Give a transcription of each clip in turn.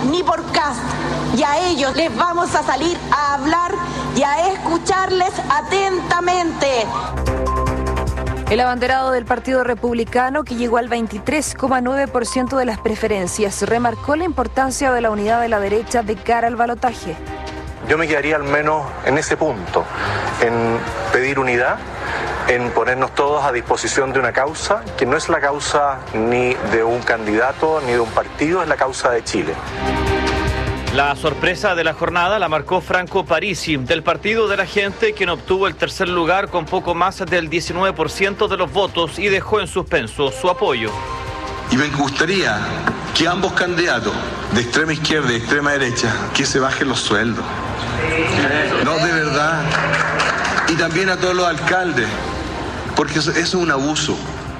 ni por Kast. Y a ellos les vamos a salir a hablar y a escucharles atentamente. El abanderado del Partido Republicano, que llegó al 23,9% de las preferencias, remarcó la importancia de la unidad de la derecha de cara al balotaje. Yo me quedaría al menos en ese punto, en pedir unidad, en ponernos todos a disposición de una causa, que no es la causa ni de un candidato ni de un partido, es la causa de Chile. La sorpresa de la jornada la marcó Franco Parisi, del Partido de la Gente, quien obtuvo el tercer lugar con poco más del 19% de los votos y dejó en suspenso su apoyo. Y me gustaría que ambos candidatos, de extrema izquierda y extrema derecha, que se bajen los sueldos. No, de verdad. Y también a todos los alcaldes, porque eso es un abuso.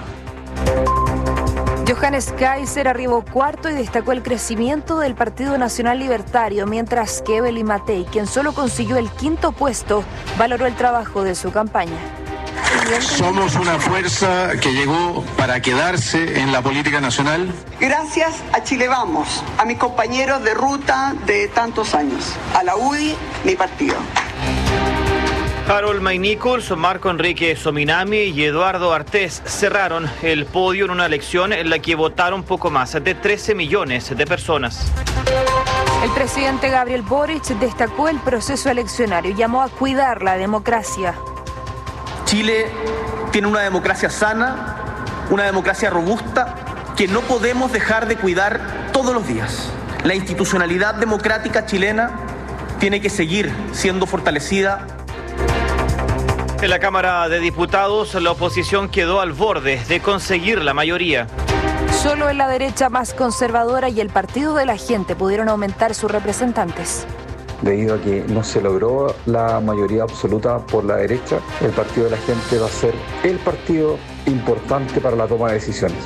Johannes Kaiser arribó cuarto y destacó el crecimiento del Partido Nacional Libertario, mientras que Evelyn Matei, quien solo consiguió el quinto puesto, valoró el trabajo de su campaña. Somos una fuerza que llegó para quedarse en la política nacional. Gracias a Chile Vamos, a mis compañeros de ruta de tantos años, a la UDI, mi partido. Harold May Nichols, Marco Enrique Sominami y Eduardo Artés cerraron el podio en una elección en la que votaron poco más de 13 millones de personas. El presidente Gabriel Boric destacó el proceso eleccionario y llamó a cuidar la democracia. Chile tiene una democracia sana, una democracia robusta, que no podemos dejar de cuidar todos los días. La institucionalidad democrática chilena tiene que seguir siendo fortalecida. En la Cámara de Diputados, la oposición quedó al borde de conseguir la mayoría. Solo en la derecha más conservadora y el Partido de la Gente pudieron aumentar sus representantes. Debido a que no se logró la mayoría absoluta por la derecha, el Partido de la Gente va a ser el partido importante para la toma de decisiones.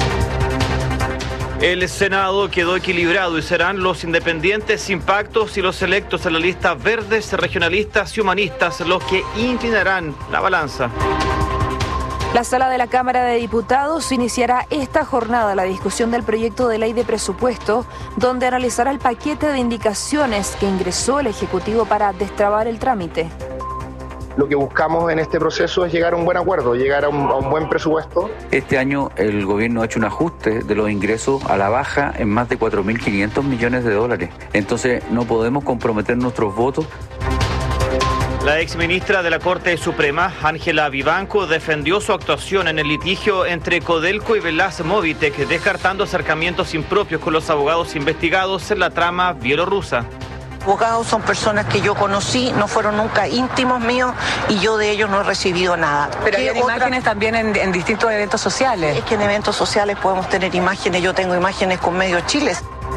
El Senado quedó equilibrado y serán los independientes sin pactos y los electos en la lista verdes, regionalistas y humanistas los que inclinarán la balanza. La sala de la Cámara de Diputados iniciará esta jornada la discusión del proyecto de ley de presupuesto, donde analizará el paquete de indicaciones que ingresó el Ejecutivo para destrabar el trámite. Lo que buscamos en este proceso es llegar a un buen acuerdo, llegar a un buen presupuesto. Este año el gobierno ha hecho un ajuste de los ingresos a la baja en más de 4.500 millones de dólares. Entonces no podemos comprometer nuestros votos. La exministra de la Corte Suprema, Ángela Vivanco, defendió su actuación en el litigio entre Codelco y Velaz Movitec, descartando acercamientos impropios con los abogados investigados en la trama bielorrusa. Abogados son personas que yo conocí, no fueron nunca íntimos míos y yo de ellos no he recibido nada. Pero hay imágenes también en distintos eventos sociales. Es que en eventos sociales podemos tener imágenes, yo tengo imágenes con Medio Chile.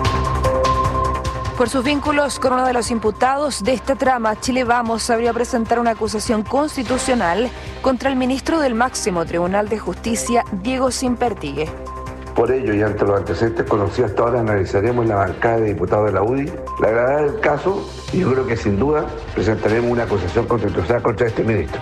Por sus vínculos con uno de los imputados de esta trama, Chile Vamos habría presentar una acusación constitucional contra el ministro del máximo Tribunal de Justicia, Diego Simpertigue. Por ello, y ante los antecedentes conocidos hasta ahora, analizaremos en la bancada de diputados de la UDI la gravedad del caso y yo creo que sin duda presentaremos una acusación constitucional contra este ministro.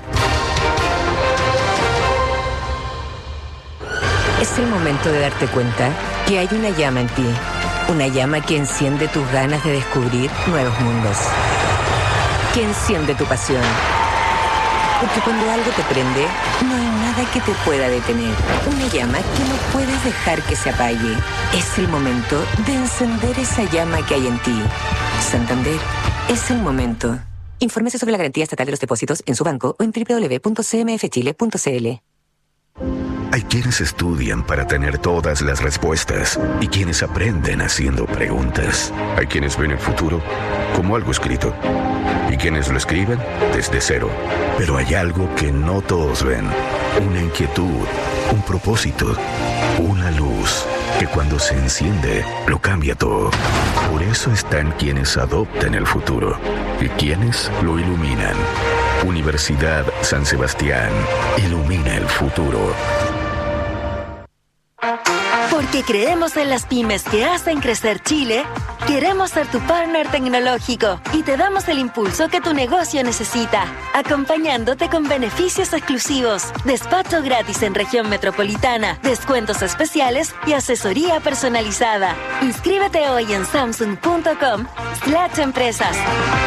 Es el momento de darte cuenta que hay una llama en ti, una llama que enciende tus ganas de descubrir nuevos mundos, que enciende tu pasión. Porque cuando algo te prende, no hay nada que te pueda detener. Una llama que no puedes dejar que se apague. Es el momento de encender esa llama que hay en ti. Santander, es el momento. Infórmese sobre la garantía estatal de los depósitos en su banco o en www.cmfchile.cl. Hay quienes estudian para tener todas las respuestas y quienes aprenden haciendo preguntas. Hay quienes ven el futuro como algo escrito y quienes lo escriben desde cero. Pero hay algo que no todos ven. Una inquietud, un propósito, una luz que cuando se enciende lo cambia todo. Por eso están quienes adoptan el futuro y quienes lo iluminan. Universidad San Sebastián ilumina el futuro. Porque creemos en las pymes que hacen crecer Chile, Queremos ser tu partner tecnológico y te damos el impulso que tu negocio necesita, acompañándote con beneficios exclusivos, despacho gratis en región metropolitana, descuentos especiales y asesoría personalizada. Inscríbete hoy en samsung.com/empresas.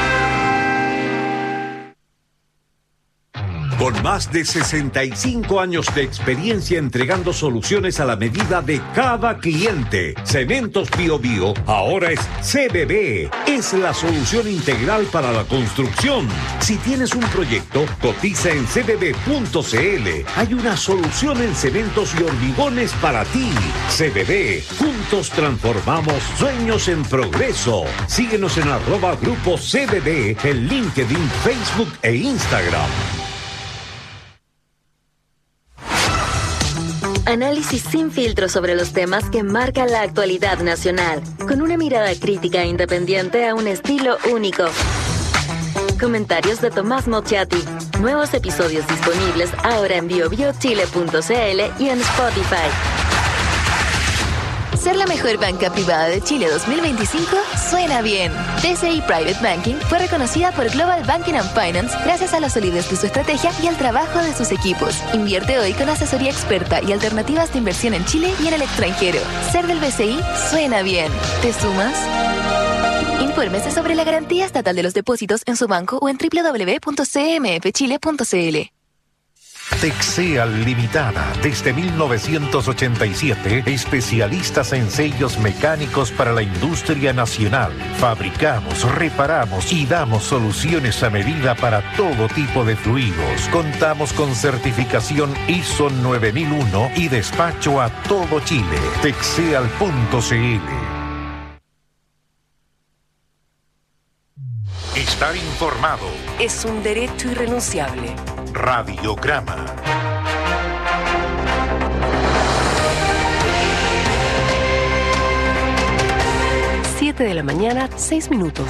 Con más de 65 años de experiencia entregando soluciones a la medida de cada cliente, Cementos Bío Bío ahora es CBB. Es la solución integral para la construcción. Si tienes un proyecto, cotiza en cbb.cl. Hay una solución en cementos y hormigones para ti. CBB. Juntos transformamos sueños en progreso. Síguenos en @Grupo CBB en LinkedIn, Facebook e Instagram. Análisis sin filtro sobre los temas que marcan la actualidad nacional, con una mirada crítica e independiente a un estilo único. Comentarios de Tomás Mochiati. Nuevos episodios disponibles ahora en biobiochile.cl y en Spotify. Ser la mejor banca privada de Chile 2025 suena bien. BCI Private Banking fue reconocida por Global Banking and Finance gracias a la solidez de su estrategia y al trabajo de sus equipos. Invierte hoy con asesoría experta y alternativas de inversión en Chile y en el extranjero. Ser del BCI suena bien. ¿Te sumas? Infórmese sobre la garantía estatal de los depósitos en su banco o en www.cmfchile.cl. Texeal Limitada, desde 1987, especialistas en sellos mecánicos para la industria nacional. Fabricamos, reparamos y damos soluciones a medida para todo tipo de fluidos. Contamos con certificación ISO 9001 y despacho a todo Chile. Texeal.cl. Estar informado es un derecho irrenunciable. Radiograma. Siete de la mañana, 6 minutos.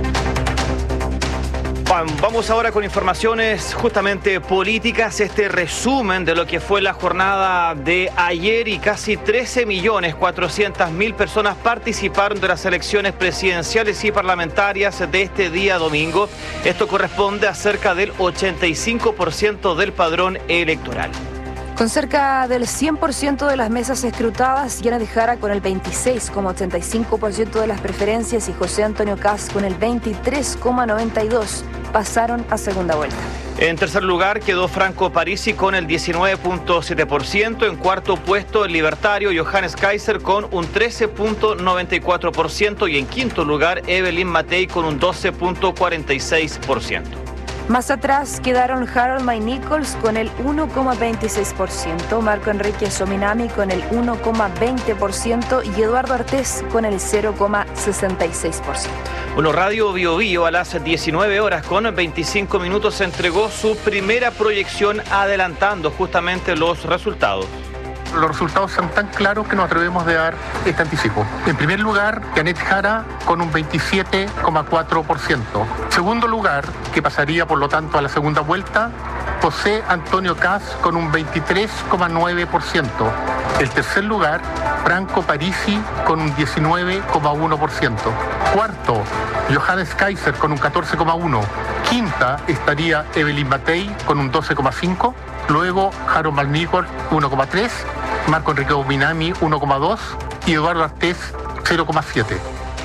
Vamos ahora con informaciones justamente políticas, este resumen de lo que fue la jornada de ayer y casi 13.400.000 personas participaron de las elecciones presidenciales y parlamentarias de este día domingo. Esto corresponde a cerca del 85% del padrón electoral. Con cerca del 100% de las mesas escrutadas, Janet Jara con el 26,85% de las preferencias y José Antonio Kast con el 23,92% pasaron a segunda vuelta. En tercer lugar quedó Franco Parisi con el 19,7%. En cuarto puesto el libertario Johannes Kaiser con un 13,94%. Y en quinto lugar Evelyn Matei con un 12,46%. Más atrás quedaron Harold May Nichols con el 1,26%, Marco Enrique Sominami con el 1,20% y Eduardo Artés con el 0,66%. Bueno, Radio Bío Bío a las 19 horas con 25 minutos entregó su primera proyección adelantando justamente los resultados. Los resultados son tan claros que nos atrevemos de dar este anticipo. En primer lugar, Janet Jara con un 27,4%. Segundo lugar, que pasaría por lo tanto a la segunda vuelta, José Antonio Kast con un 23,9%. El tercer lugar, Franco Parisi con un 19,1%. Cuarto, Johannes Kaiser con un 14,1%. Quinta estaría Evelyn Matei con un 12,5%. Luego Harold May Nichols 1,3%. Marco Enrique Sominami 1,2% y Eduardo Artés 0,7%.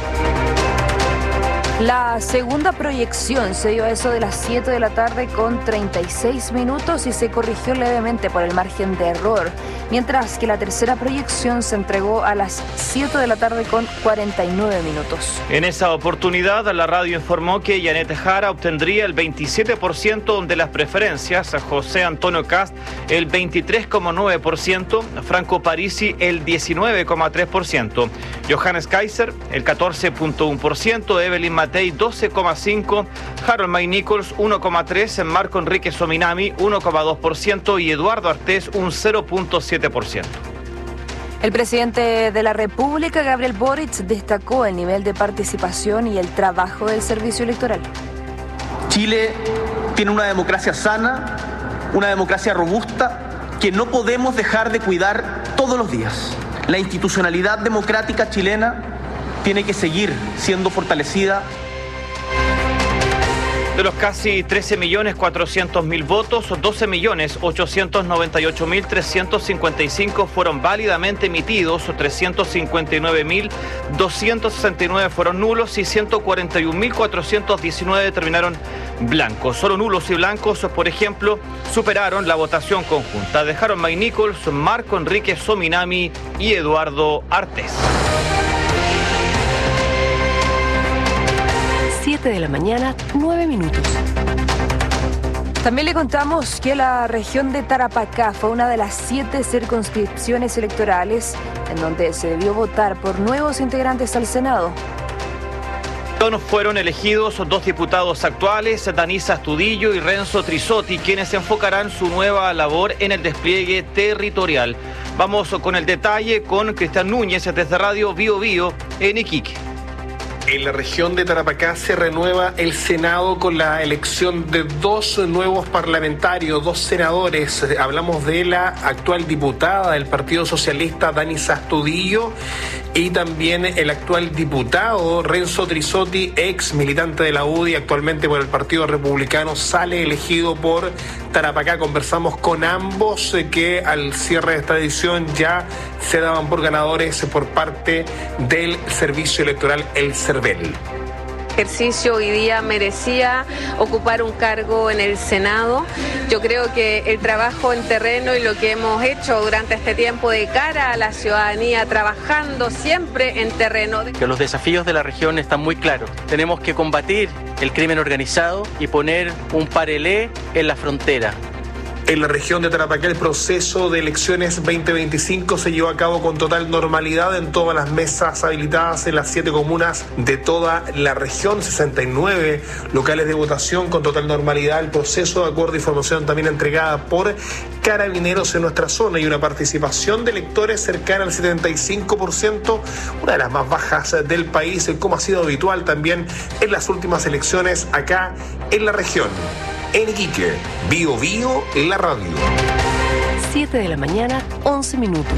La segunda proyección se dio a eso de las 7 de la tarde con 36 minutos y se corrigió levemente por el margen de error, mientras que la tercera proyección se entregó a las 7 de la tarde con 49 minutos. En esa oportunidad, la radio informó que Janet Jara obtendría el 27% de las preferencias, José Antonio Kast el 23,9%, Franco Parisi el 19,3%, Johannes Kaiser el 14,1%, Evelyn Matei 12,5%, Harold May Nichols 1,3%, Marco Enrique Sominami 1,2% y Eduardo Artés un 0,7%. El presidente de la República, Gabriel Boric, destacó el nivel de participación y el trabajo del servicio electoral. Chile tiene una democracia sana, una democracia robusta que no podemos dejar de cuidar todos los días. La institucionalidad democrática chilena tiene que seguir siendo fortalecida. De los casi 13.400.000 votos, 12.898.355 fueron válidamente emitidos, 359.269 fueron nulos y 141.419 terminaron blancos. Solo nulos y blancos, por ejemplo, superaron la votación conjunta de Harold May Nichols, Marco Enrique Sominami y Eduardo Artés. 7 de la mañana, 9 minutos. También le contamos que la región de Tarapacá fue una de las 7 circunscripciones electorales en donde se debió votar por nuevos integrantes al Senado. Fueron elegidos 2 diputados actuales, Danisa Astudillo y Renzo Trisotti, quienes enfocarán su nueva labor en el despliegue territorial. Vamos con el detalle con Cristian Núñez desde Radio Bío Bío en Iquique. En la región de Tarapacá se renueva el Senado con la elección de 2 nuevos parlamentarios, 2 senadores. Hablamos de la actual diputada del Partido Socialista, Danisa Astudillo, y también el actual diputado, Renzo Trisotti, ex militante de la UDI, actualmente por el Partido Republicano, sale elegido por Tarapacá. Conversamos con ambos que al cierre de esta edición ya se daban por ganadores por parte del Servicio Electoral, el CERVEL. Ejercicio hoy día merecía ocupar un cargo en el Senado. Yo creo que el trabajo en terreno y lo que hemos hecho durante este tiempo de cara a la ciudadanía, trabajando siempre en terreno. Que los desafíos de la región están muy claros. Tenemos que combatir el crimen organizado y poner un parelé en la frontera. En la región de Tarapacá el proceso de elecciones 2025 se llevó a cabo con total normalidad en todas las mesas habilitadas en las 7 comunas de toda la región, 69 locales de votación con total normalidad. El proceso de acuerdo e información también entregada por Carabineros en nuestra zona y una participación de electores cercana al 75%, una de las más bajas del país, como ha sido habitual también en las últimas elecciones acá en la región. En Iquique, Bío Bío, la radio. 7 de la mañana, 11 minutos.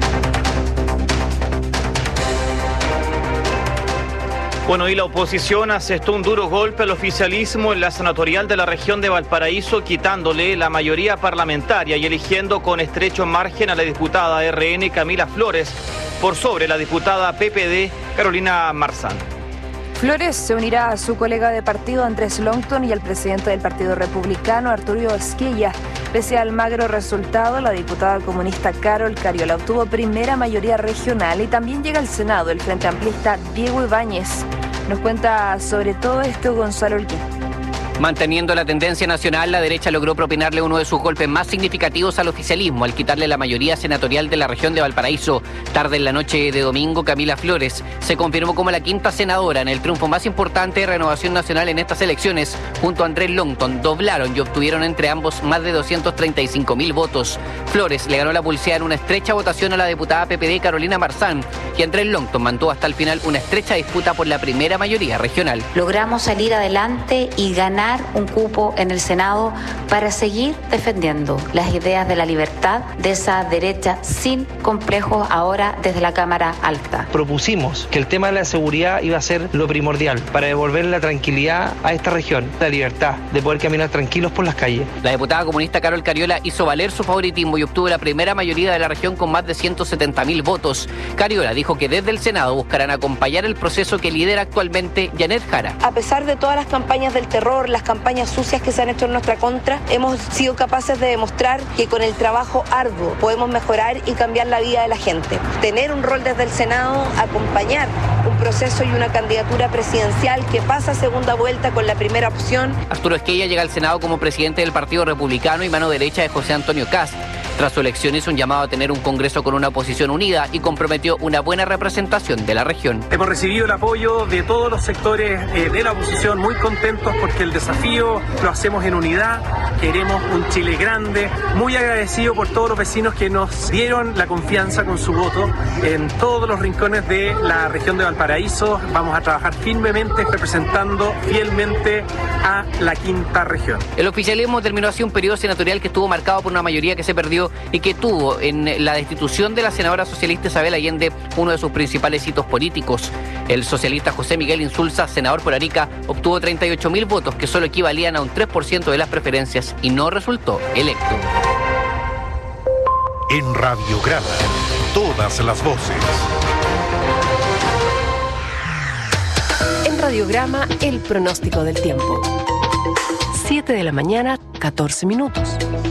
Bueno, y la oposición asestó un duro golpe al oficialismo en la senatorial de la región de Valparaíso, quitándole la mayoría parlamentaria y eligiendo con estrecho margen a la diputada RN Camila Flores por sobre la diputada PPD Carolina Marzán. Flores se unirá a su colega de partido Andrés Longton y al presidente del Partido Republicano Arturo Esquella. Pese al magro resultado, la diputada comunista Carol Cariola obtuvo primera mayoría regional y también llega al Senado el frente amplista Diego Ibáñez. Nos cuenta sobre todo esto Gonzalo Holguín. Manteniendo la tendencia nacional, la derecha logró propinarle uno de sus golpes más significativos al oficialismo al quitarle la mayoría senatorial de la región de Valparaíso. Tarde en la noche de domingo, Camila Flores se confirmó como la 5ª senadora en el triunfo más importante de Renovación Nacional en estas elecciones. Junto a Andrés Longton, doblaron y obtuvieron entre ambos más de 235.000 votos. Flores le ganó la pulseada en una estrecha votación a la diputada PPD Carolina Marzán y Andrés Longton mantuvo hasta el final una estrecha disputa por la primera mayoría regional. Logramos salir adelante y ganar un cupo en el Senado para seguir defendiendo las ideas de la libertad de esa derecha sin complejos ahora desde la Cámara Alta. Propusimos que el tema de la seguridad iba a ser lo primordial para devolver la tranquilidad a esta región, la libertad de poder caminar tranquilos por las calles. La diputada comunista Carol Cariola hizo valer su favoritismo y obtuvo la primera mayoría de la región con más de 170.000 votos. Cariola dijo que desde el Senado buscarán acompañar el proceso que lidera actualmente Janet Jara. A pesar de todas las campañas del terror, las campañas sucias que se han hecho en nuestra contra, hemos sido capaces de demostrar que con el trabajo arduo podemos mejorar y cambiar la vida de la gente. Tener un rol desde el Senado, acompañar un proceso y una candidatura presidencial que pasa a segunda vuelta con la primera opción. Arturo Esquella llega al Senado como presidente del Partido Republicano y mano derecha de José Antonio Kast. Tras su elección hizo un llamado a tener un Congreso con una oposición unida y comprometió una buena representación de la región. Hemos recibido el apoyo de todos los sectores de la oposición, muy contentos porque el desafío lo hacemos en unidad, queremos un Chile grande, muy agradecido por todos los vecinos que nos dieron la confianza con su voto en todos los rincones de la región de Valparaíso. Vamos a trabajar firmemente representando fielmente a la 5ª región. El oficialismo terminó así un periodo senatorial que estuvo marcado por una mayoría que se perdió ocurrió y que tuvo en la destitución de la senadora socialista Isabel Allende uno de sus principales hitos políticos. El socialista José Miguel Insulza, senador por Arica, obtuvo 38.000 votos, que solo equivalían a un 3% de las preferencias, y no resultó electo. En Radiograma, todas las voces. En Radiograma, el pronóstico del tiempo. 7 de la mañana, 14 minutos.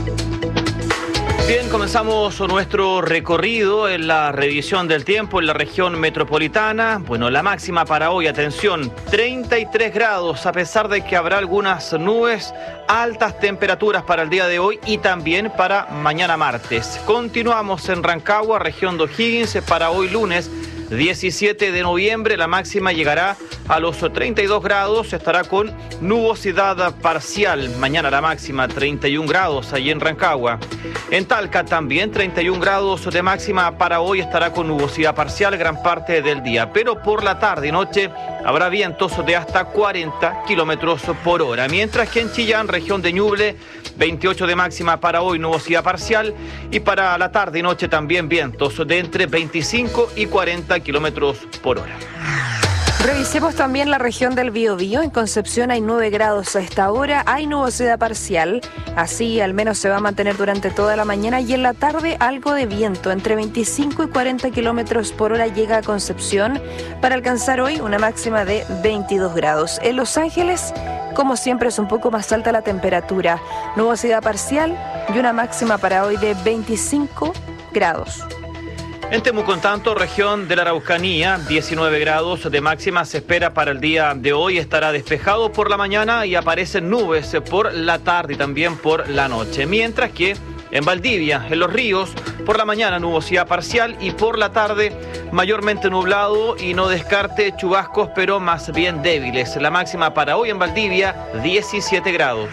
Bien, comenzamos nuestro recorrido en la revisión del tiempo en la región metropolitana. Bueno, la máxima para hoy, atención, 33 grados, a pesar de que habrá algunas nubes, altas temperaturas para el día de hoy y también para mañana martes. Continuamos en Rancagua, región de O'Higgins, para hoy lunes 17 de noviembre, la máxima llegará a los 32 grados, estará con nubosidad parcial. Mañana la máxima 31 grados allí en Rancagua. En Talca también 31 grados de máxima para hoy, estará con nubosidad parcial gran parte del día. Pero por la tarde y noche habrá vientos de hasta 40 kilómetros por hora. Mientras que en Chillán, región de Ñuble, 28 de máxima para hoy, nubosidad parcial. Y para la tarde y noche también vientos de entre 25 y 40 kilómetros por hora. Revisemos también la región del Biobío. En Concepción hay 9 grados a esta hora, hay nubosidad parcial, así al menos se va a mantener durante toda la mañana, y en la tarde algo de viento, entre 25 y 40 kilómetros por hora llega a Concepción, para alcanzar hoy una máxima de 22 grados. En Los Ángeles, como siempre, es un poco más alta la temperatura, nubosidad parcial y una máxima para hoy de 25 grados. En Temuco, en tanto, región de la Araucanía, 19 grados de máxima se espera para el día de hoy. Estará despejado por la mañana y aparecen nubes por la tarde y también por la noche. Mientras que en Valdivia, en Los Ríos, por la mañana nubosidad parcial y por la tarde mayormente nublado y no descarte chubascos, pero más bien débiles. La máxima para hoy en Valdivia, 17 grados.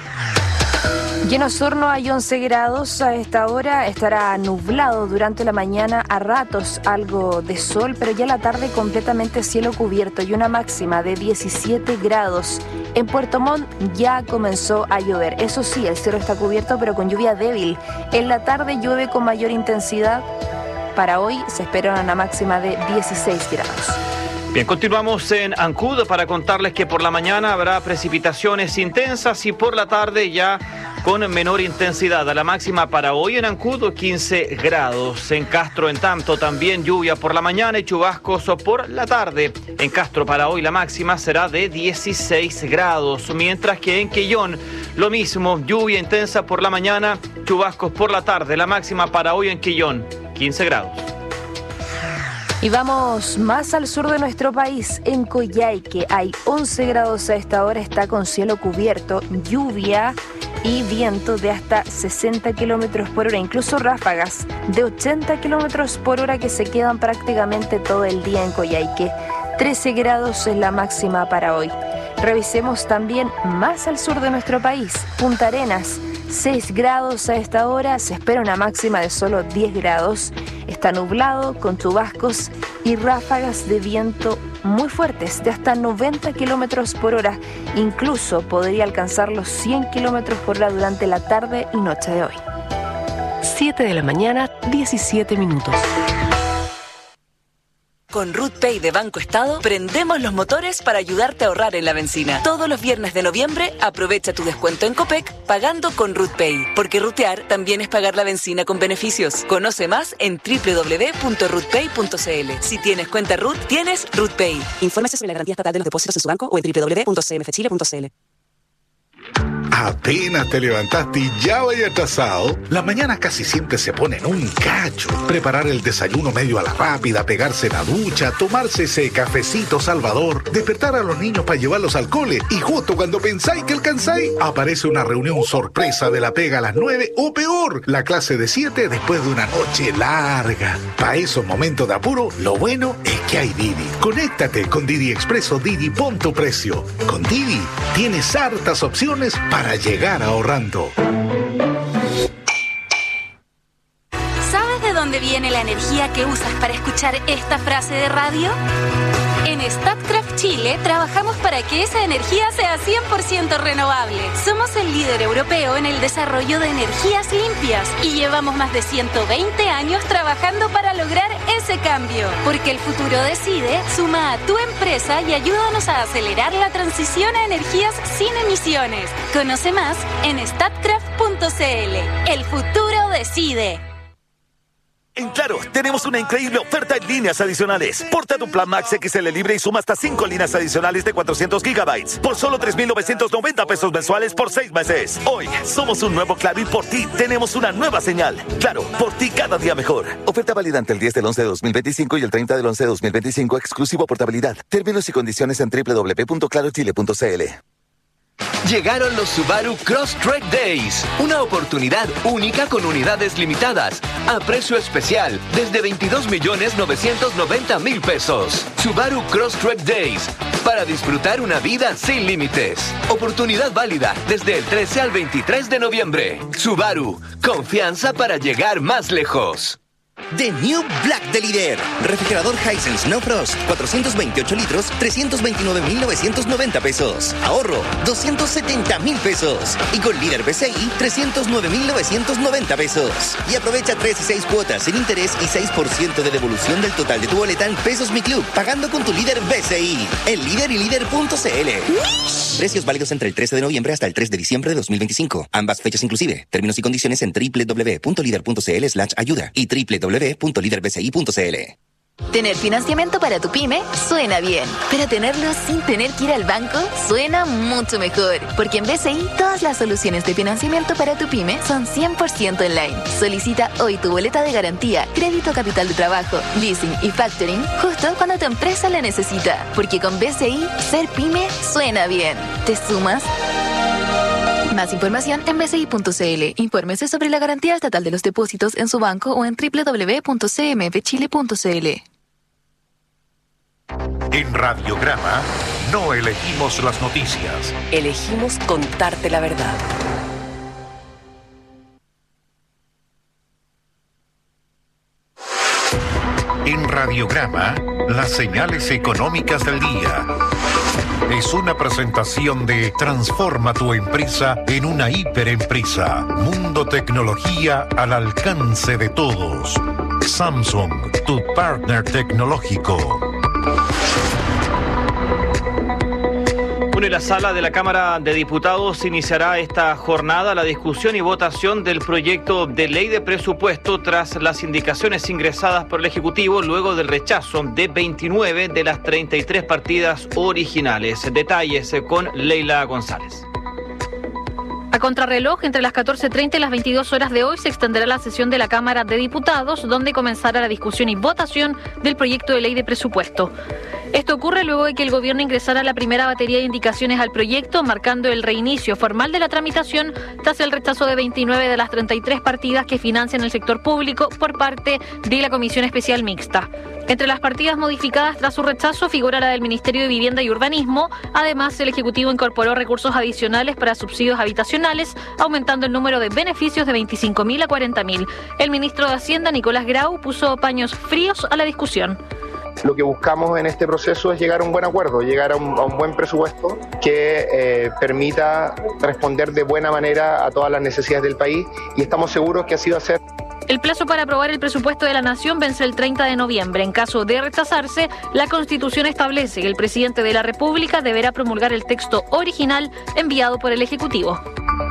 Y en Osorno hay 11 grados a esta hora, estará nublado durante la mañana, a ratos algo de sol, pero ya la tarde completamente cielo cubierto y una máxima de 17 grados. En Puerto Montt ya comenzó a llover, eso sí, el cielo está cubierto pero con lluvia débil. En la tarde llueve con mayor intensidad, para hoy se espera una máxima de 16 grados. Bien, continuamos en Ancud para contarles que por la mañana habrá precipitaciones intensas y por la tarde ya con menor intensidad. A la máxima para hoy en Ancud, 15 grados. En Castro, en tanto, también lluvia por la mañana y chubascos por la tarde. En Castro para hoy la máxima será de 16 grados. Mientras que en Quellón, lo mismo, lluvia intensa por la mañana, chubascos por la tarde. La máxima para hoy en Quellón, 15 grados. Y vamos más al sur de nuestro país, en Coyhaique hay 11 grados a esta hora, está con cielo cubierto, lluvia y viento de hasta 60 kilómetros por hora, incluso ráfagas de 80 kilómetros por hora que se quedan prácticamente todo el día en Coyhaique. 13 grados es la máxima para hoy. Revisemos también más al sur de nuestro país, Punta Arenas, 6 grados a esta hora, se espera una máxima de solo 10 grados. Está nublado, con chubascos y ráfagas de viento muy fuertes, de hasta 90 kilómetros por hora. Incluso podría alcanzar los 100 kilómetros por hora durante la tarde y noche de hoy. 7 de la mañana, 17 minutos. Con RUTPay de Banco Estado, prendemos los motores para ayudarte a ahorrar en la benzina. Todos los viernes de noviembre, aprovecha tu descuento en Copec pagando con RUTPay. Porque rutear también es pagar la benzina con beneficios. Conoce más en www.rutpay.cl. Si tienes cuenta RUT, tienes RUTPay. Infórmese sobre la garantía estatal de los depósitos en su banco o en www.cmfchile.cl. Apenas te levantaste y ya vaya atrasado. Las mañanas casi siempre se ponen un cacho. Preparar el desayuno medio a la rápida, pegarse la ducha, tomarse ese cafecito salvador, despertar a los niños para llevarlos al cole y justo cuando pensáis que alcanzáis, aparece una reunión sorpresa de la pega a las 9 o peor, la clase de 7 después de una noche larga. Para esos momentos de apuro, lo bueno es que hay Didi. Conéctate con Didi Expreso Didi, pon tu precio. Con Didi tienes hartas opciones para llegar ahorrando. ¿Sabes de dónde viene la energía que usas para escuchar esta frase de radio? En Statkraft Chile trabajamos para que esa energía sea 100% renovable. Somos el líder europeo en el desarrollo de energías limpias y llevamos más de 120 años trabajando para lograr ese cambio. Porque el futuro decide, suma a tu empresa y ayúdanos a acelerar la transición a energías sin emisiones. Conoce más en statkraft.cl. El futuro decide. En Claro, tenemos una increíble oferta en líneas adicionales. Porta tu plan Max XL libre y suma hasta 5 líneas adicionales de 400 gigabytes por solo 3,990 pesos mensuales por 6 meses. Hoy, somos un nuevo Claro y por ti tenemos una nueva señal. Claro, por ti cada día mejor. Oferta válida entre el 10 del 11 de 2025 y el 30 del 11 de 2025, exclusivo portabilidad. Términos y condiciones en www.clarochile.cl. Llegaron los Subaru Crosstrek Days, una oportunidad única con unidades limitadas, a precio especial, desde 22,990,000 pesos. Subaru Crosstrek Days, para disfrutar una vida sin límites. Oportunidad válida desde el 13 al 23 de noviembre. Subaru, confianza para llegar más lejos. The New Black de Líder. Refrigerador Hisense No Frost, 428 litros, 329,990 pesos. Ahorro, 270,000 pesos. Y con Líder BCI, 309,990 pesos. Y aprovecha 3 y 6 cuotas sin interés y 6% de devolución del total de tu boleta en Pesos Mi Club, pagando con tu Líder BCI. El Líder y Líder.cl. Precios válidos entre el 13 de noviembre hasta el 3 de diciembre de 2025. Ambas fechas inclusive. Términos y condiciones en www.lider.cl/ayuda y www.liderbci.cl. Tener financiamiento para tu pyme suena bien, pero tenerlo sin tener que ir al banco suena mucho mejor, porque en BCI todas las soluciones de financiamiento para tu pyme son 100% online. Solicita hoy tu boleta de garantía, crédito capital de trabajo, leasing y factoring justo cuando tu empresa la necesita, porque con BCI ser pyme suena bien. ¿Te sumas? Más información en bci.cl. Infórmese sobre la garantía estatal de los depósitos en su banco o en www.cmfchile.cl. En Radiograma no elegimos las noticias. Elegimos contarte la verdad. En Radiograma, las señales económicas del día. Es una presentación de Transforma tu empresa en una hiperempresa. Mundo Tecnología al alcance de todos. Samsung, tu partner tecnológico. Bueno, en la sala de la Cámara de Diputados iniciará esta jornada la discusión y votación del proyecto de ley de presupuesto tras las indicaciones ingresadas por el Ejecutivo luego del rechazo de 29 de las 33 partidas originales. Detalles con Leila González. A contrarreloj, entre las 14:30 y las 22 horas de hoy se extenderá la sesión de la Cámara de Diputados, donde comenzará la discusión y votación del proyecto de ley de presupuesto. Esto ocurre luego de que el gobierno ingresara la primera batería de indicaciones al proyecto, marcando el reinicio formal de la tramitación tras el rechazo de 29 de las 33 partidas que financian el sector público por parte de la Comisión Especial Mixta. Entre las partidas modificadas tras su rechazo figura la del Ministerio de Vivienda y Urbanismo. Además, el Ejecutivo incorporó recursos adicionales para subsidios habitacionales, aumentando el número de beneficios de 25.000 a 40.000. El ministro de Hacienda, Nicolás Grau, puso paños fríos a la discusión. Lo que buscamos en este proceso es llegar a un buen acuerdo, llegar a un buen presupuesto que permita responder de buena manera a todas las necesidades del país, y estamos seguros que así va a ser. El plazo para aprobar el presupuesto de la Nación vence el 30 de noviembre. En caso de rechazarse, la Constitución establece que el presidente de la República deberá promulgar el texto original enviado por el Ejecutivo.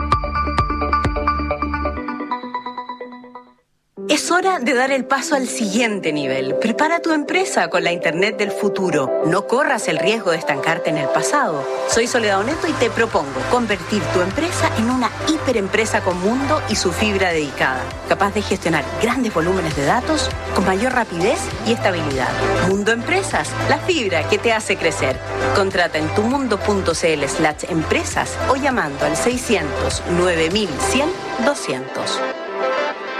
Es hora de dar el paso al siguiente nivel. Prepara tu empresa con la Internet del futuro. No corras el riesgo de estancarte en el pasado. Soy Soledad Oneto y te propongo convertir tu empresa en una hiperempresa con mundo y su fibra dedicada, capaz de gestionar grandes volúmenes de datos con mayor rapidez y estabilidad. Mundo Empresas, la fibra que te hace crecer. Contrata en tumundo.cl/empresas o llamando al 600 9100 200.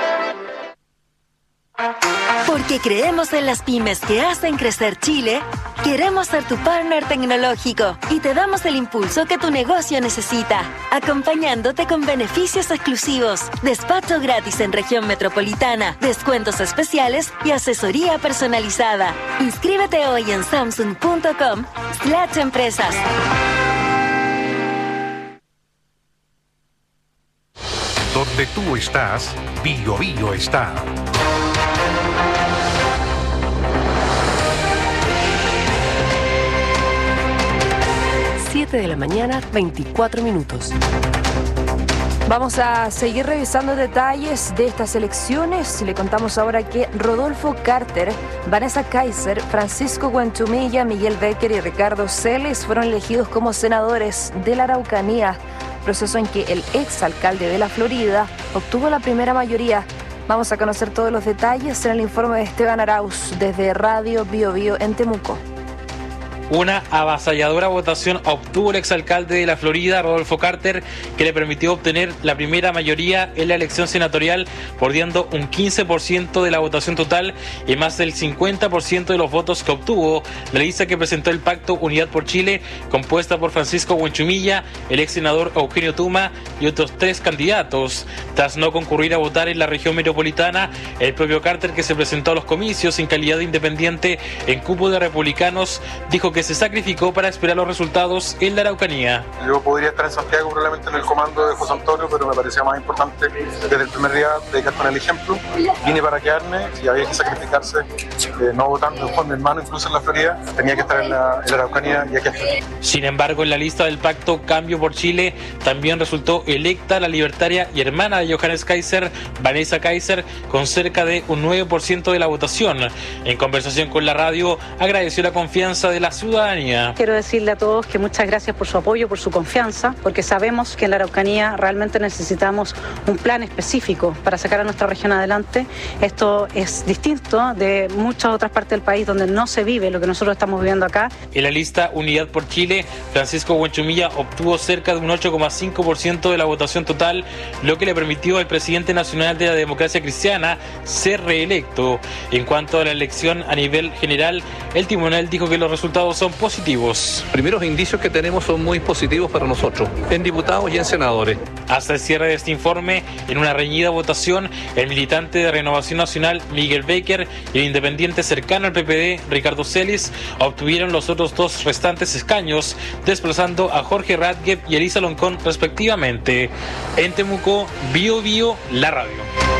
Porque creemos en las pymes que hacen crecer Chile, Queremos ser tu partner tecnológico y te damos el impulso que tu negocio necesita, acompañándote con beneficios exclusivos, despacho gratis en región metropolitana, descuentos especiales y asesoría personalizada. Inscríbete hoy en samsung.com/empresas. Donde tú estás, Bio Bio está. De la mañana, 24 minutos. Vamos a seguir revisando detalles de estas elecciones. Le contamos ahora que Rodolfo Carter, Vanessa Kaiser, Francisco Huenchumilla, Miguel Becker y Ricardo Celis fueron elegidos como senadores de la Araucanía, proceso en que el exalcalde de la Florida obtuvo la primera mayoría. Vamos a conocer todos los detalles en el informe de Esteban Arauz desde Radio Bio Bio en Temuco. Una avasalladora votación obtuvo el exalcalde de la Florida, Rodolfo Carter, que le permitió obtener la primera mayoría en la elección senatorial, bordeando un 15% de la votación total y más del 50% de los votos que obtuvo la lista que presentó el Pacto Unidad por Chile, compuesta por Francisco Huenchumilla, el ex senador Eugenio Tuma y otros 3 candidatos. Tras no concurrir a votar en la región metropolitana, el propio Carter, que se presentó a los comicios en calidad de independiente en cupo de republicanos, dijo que se sacrificó para esperar los resultados en la Araucanía. Yo podría estar en Santiago probablemente en el comando de José Antonio, pero me parecía más importante desde el primer día dedicar con el ejemplo. Vine para quedarme, si había que sacrificarse, no votando con mi hermano incluso en la Florida, tenía que estar en la Araucanía y aquí estoy. Sin embargo, en la lista del pacto Cambio por Chile también resultó electa la libertaria y hermana de Johannes Kaiser, Vanessa Kaiser, con cerca de un 9% de la votación. En conversación con la radio, agradeció la confianza de la ciudadanía. Quiero decirle a todos que muchas gracias por su apoyo, por su confianza, porque sabemos que en la Araucanía realmente necesitamos un plan específico para sacar a nuestra región adelante. Esto es distinto de muchas otras partes del país donde no se vive lo que nosotros estamos viviendo acá. En la lista Unidad por Chile, Francisco Huenchumilla obtuvo cerca de un 8,5% de la votación total, lo que le permitió al presidente nacional de la Democracia Cristiana ser reelecto. En cuanto a la elección a nivel general, el tribunal dijo que los resultados son positivos. Primeros indicios que tenemos son muy positivos para nosotros, en diputados y en senadores. Hasta el cierre de este informe, en una reñida votación, el militante de Renovación Nacional, Miguel Becker, y el independiente cercano al PPD, Ricardo Celis, obtuvieron los otros 2 restantes escaños, desplazando a Jorge Radgeb y Elisa Loncón respectivamente. En Temuco, Bio Bio, la radio.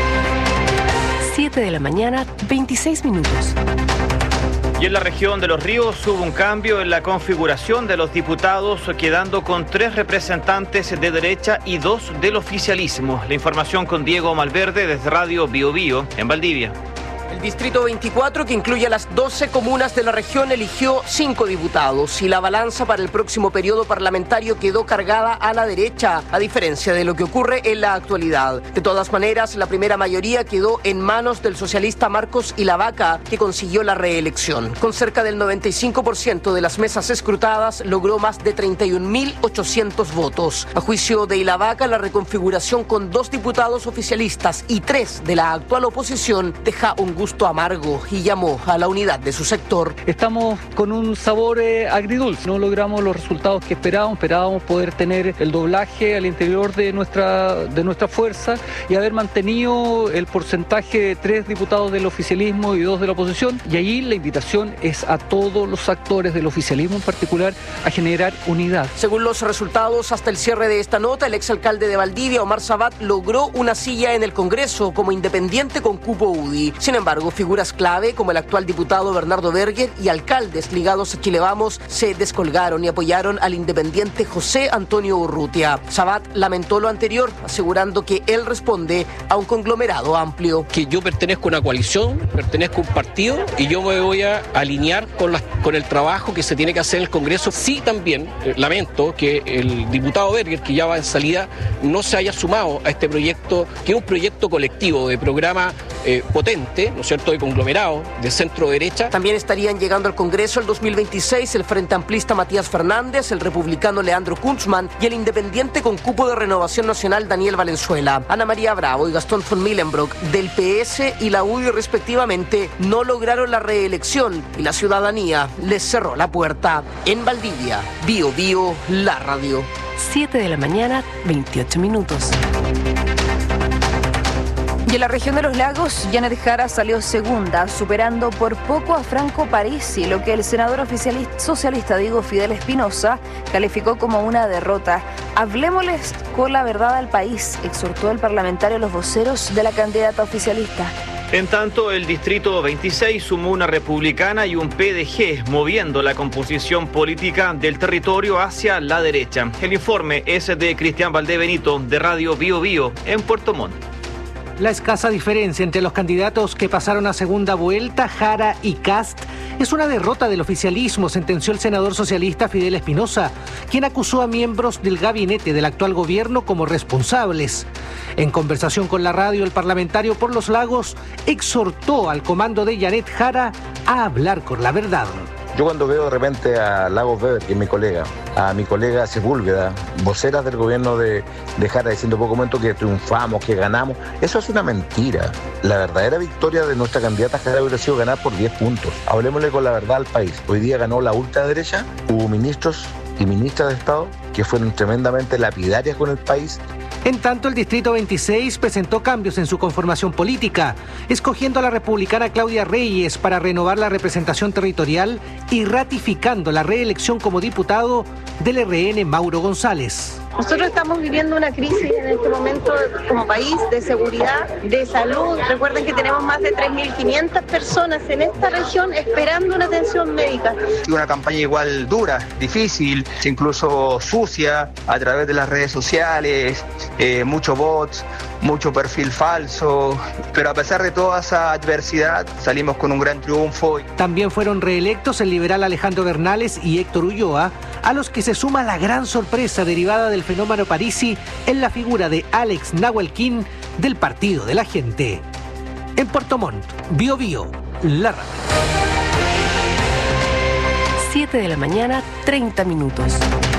7 de la mañana, 26 minutos. Y en la región de Los Ríos hubo un cambio en la configuración de los diputados, quedando con 3 representantes de derecha y 2 del oficialismo. La información con Diego Malverde desde Radio Bio Bio en Valdivia. El distrito 24, que incluye a las 12 comunas de la región, eligió 5 diputados y la balanza para el próximo periodo parlamentario quedó cargada a la derecha, a diferencia de lo que ocurre en la actualidad. De todas maneras, la primera mayoría quedó en manos del socialista Marcos Ilavaca, que consiguió la reelección. Con cerca del 95% de las mesas escrutadas, logró más de 31.800 votos. A juicio de Ilavaca, la reconfiguración con 2 diputados oficialistas y 3 de la actual oposición deja un gusto amargo y llamó a la unidad de su sector. Estamos con un sabor agridulce. No logramos los resultados que esperábamos poder tener el doblaje al interior de nuestra fuerza y haber mantenido el porcentaje de 3 diputados del oficialismo y 2 de la oposición. Y allí la invitación es a todos los actores del oficialismo en particular a generar unidad. Según los resultados, hasta el cierre de esta nota, el exalcalde de Valdivia, Omar Sabat, logró una silla en el Congreso como independiente con cupo UDI. Sin embargo, figuras clave como el actual diputado Bernardo Berger y alcaldes ligados a Chile Vamos se descolgaron y apoyaron al independiente José Antonio Urrutia. Sabat lamentó lo anterior, asegurando que él responde a un conglomerado amplio. Que yo pertenezco a una coalición, pertenezco a un partido y yo me voy a alinear con el trabajo que se tiene que hacer en el Congreso. Sí, también lamento que el diputado Berger, que ya va en salida, no se haya sumado a este proyecto, que es un proyecto colectivo de programa potente, ¿no es cierto?, de conglomerado, de centro derecha. También estarían llegando al Congreso el 2026 el frente amplista Matías Fernández, el republicano Leandro Kunzmann y el independiente con cupo de Renovación Nacional Daniel Valenzuela. Ana María Bravo y Gastón von Millenbrock del PS y la UDI respectivamente no lograron la reelección y la ciudadanía les cerró la puerta. En Valdivia, Bio Bio, la radio. 7 de la mañana, 28 minutos. Y en la región de los lagos, Janet Jara salió segunda, superando por poco a Franco Parisi, lo que el senador socialista Diego Fidel Espinosa calificó como una derrota. Hablemosles con la verdad al país, exhortó el parlamentario a los voceros de la candidata oficialista. En tanto, el distrito 26 sumó una republicana y un PDG, moviendo la composición política del territorio hacia la derecha. El informe es de Cristian Valdebenito, de Radio Bio Bio, en Puerto Montt. La escasa diferencia entre los candidatos que pasaron a segunda vuelta, Jara y Kast, es una derrota del oficialismo, sentenció el senador socialista Fidel Espinosa, quien acusó a miembros del gabinete del actual gobierno como responsables. En conversación con la radio, el parlamentario por los Lagos exhortó al comando de Janet Jara a hablar con la verdad. Yo cuando veo de repente a Lagos Weber, que es mi colega, a mi colega Sepúlveda, voceras del gobierno de Jara, diciendo poco momento que triunfamos, que ganamos, eso es una mentira. La verdadera victoria de nuestra candidata Jara hubiera sido ganar por 10 puntos. Hablemosle con la verdad al país. Hoy día ganó la ultraderecha, hubo ministros y ministras de Estado que fueron tremendamente lapidarias con el país. En tanto, el Distrito 26 presentó cambios en su conformación política, escogiendo a la republicana Claudia Reyes para renovar la representación territorial y ratificando la reelección como diputado del RN Mauro González. Nosotros estamos viviendo una crisis en este momento como país de seguridad, de salud. Recuerden que tenemos más de 3.500 personas en esta región esperando una atención médica. Una campaña igual dura, difícil, incluso sucia, a través de las redes sociales, muchos bots, mucho perfil falso, pero a pesar de toda esa adversidad salimos con un gran triunfo. También fueron reelectos el liberal Alejandro Bernales y Héctor Ulloa, a los que se suma la gran sorpresa derivada del fenómeno Parisi en la figura de Alex Nahuelquín del Partido de la Gente. En Puerto Montt, Bio Bio, la radio. 7 de la mañana, 30 minutos.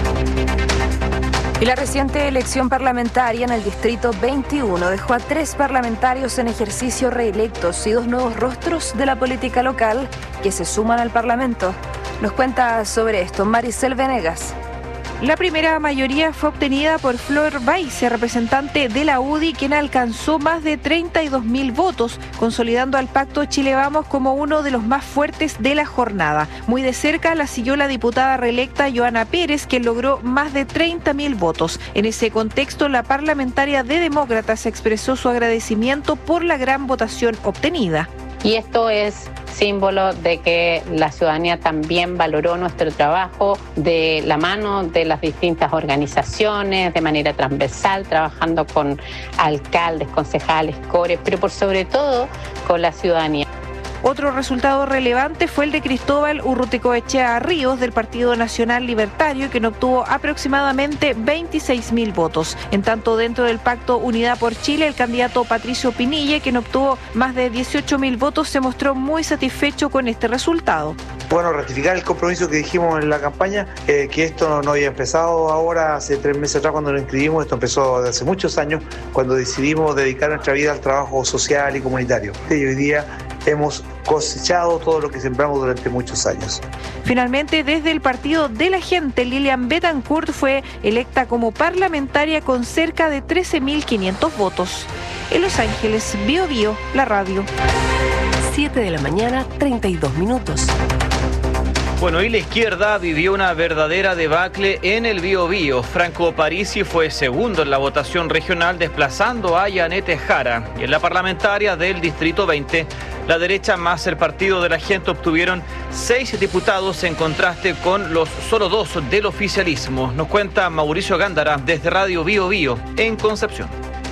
Y la reciente elección parlamentaria en el Distrito 21 dejó a 3 parlamentarios en ejercicio reelectos y 2 nuevos rostros de la política local que se suman al Parlamento. Nos cuenta sobre esto Maricel Venegas. La primera mayoría fue obtenida por Flor Baice, representante de la UDI, quien alcanzó más de 32.000 votos, consolidando al Pacto Chile Vamos como uno de los más fuertes de la jornada. Muy de cerca la siguió la diputada reelecta Joana Pérez, quien logró más de 30.000 votos. En ese contexto, la parlamentaria de Demócratas expresó su agradecimiento por la gran votación obtenida. Y esto es símbolo de que la ciudadanía también valoró nuestro trabajo de la mano de las distintas organizaciones, de manera transversal, trabajando con alcaldes, concejales, CORE, pero por sobre todo con la ciudadanía. Otro resultado relevante fue el de Cristóbal Urruticoechea Ríos del Partido Nacional Libertario, quien obtuvo aproximadamente 26.000 votos. En tanto, dentro del Pacto Unidad por Chile, el candidato Patricio Pinilla, quien obtuvo más de 18.000 votos, se mostró muy satisfecho con este resultado. Bueno, ratificar el compromiso que dijimos en la campaña, que esto no había empezado ahora, hace 3 meses atrás cuando nos inscribimos, esto empezó hace muchos años, cuando decidimos dedicar nuestra vida al trabajo social y comunitario. Y hoy día hemos cosechado todo lo que sembramos durante muchos años. Finalmente, desde el Partido de la Gente, Lilian Betancourt fue electa como parlamentaria con cerca de 13.500 votos. En Los Ángeles, Bio Bio, la radio. 7 de la mañana, 32 minutos. Bueno, y la izquierda vivió una verdadera debacle en el Bio Bio. Franco Parisi fue segundo en la votación regional, desplazando a Janet Jara. Y en la parlamentaria del Distrito 20, la derecha más el Partido de la Gente obtuvieron 6 diputados en contraste con los solo 2 del oficialismo. Nos cuenta Mauricio Gándara desde Radio Bio Bio en Concepción.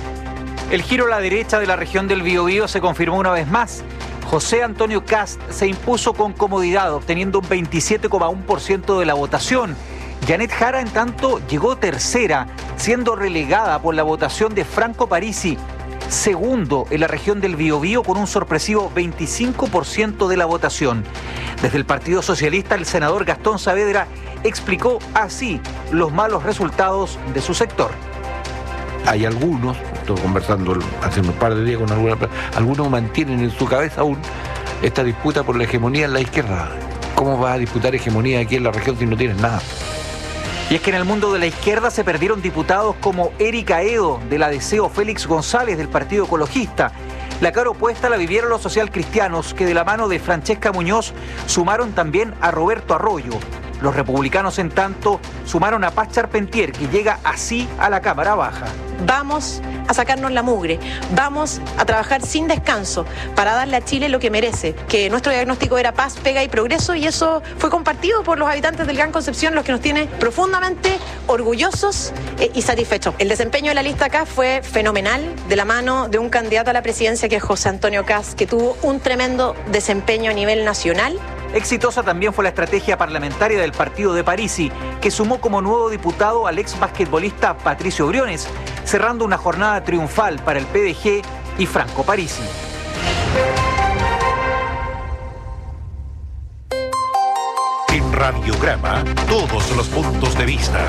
El giro a la derecha de la región del Bio Bio se confirmó una vez más. José Antonio Kast se impuso con comodidad, obteniendo un 27,1% de la votación. Janet Jara, en tanto, llegó tercera, siendo relegada por la votación de Franco Parisi. segundo en la región del Biobío con un sorpresivo 25% de la votación. Desde el Partido Socialista, el senador Gastón Saavedra explicó así los malos resultados de su sector. Hay algunos, estoy conversando hace un par de días con algunos mantienen en su cabeza aún esta disputa por la hegemonía en la izquierda. ¿Cómo vas a disputar hegemonía aquí en la región si no tienes nada? Y es que en el mundo de la izquierda se perdieron diputados como Erika Edo, de la DC, o Félix González, del Partido Ecologista. La cara opuesta la vivieron los socialcristianos, que de la mano de Francesca Muñoz sumaron también a Roberto Arroyo. Los republicanos, en tanto, sumaron a Paz Charpentier, que llega así a la Cámara Baja. Vamos a sacarnos la mugre, vamos a trabajar sin descanso para darle a Chile lo que merece, que nuestro diagnóstico era paz, pega y progreso, y eso fue compartido por los habitantes del Gran Concepción, los que nos tiene profundamente orgullosos y satisfechos. El desempeño de la lista acá fue fenomenal, de la mano de un candidato a la presidencia que es José Antonio Kast, que tuvo un tremendo desempeño a nivel nacional. Exitosa también fue la estrategia parlamentaria del partido de Parisi, que sumó como nuevo diputado al ex basquetbolista Patricio Briones, cerrando una jornada triunfal para el PDG y Franco Parisi. En Radiograma, todos los puntos de vista.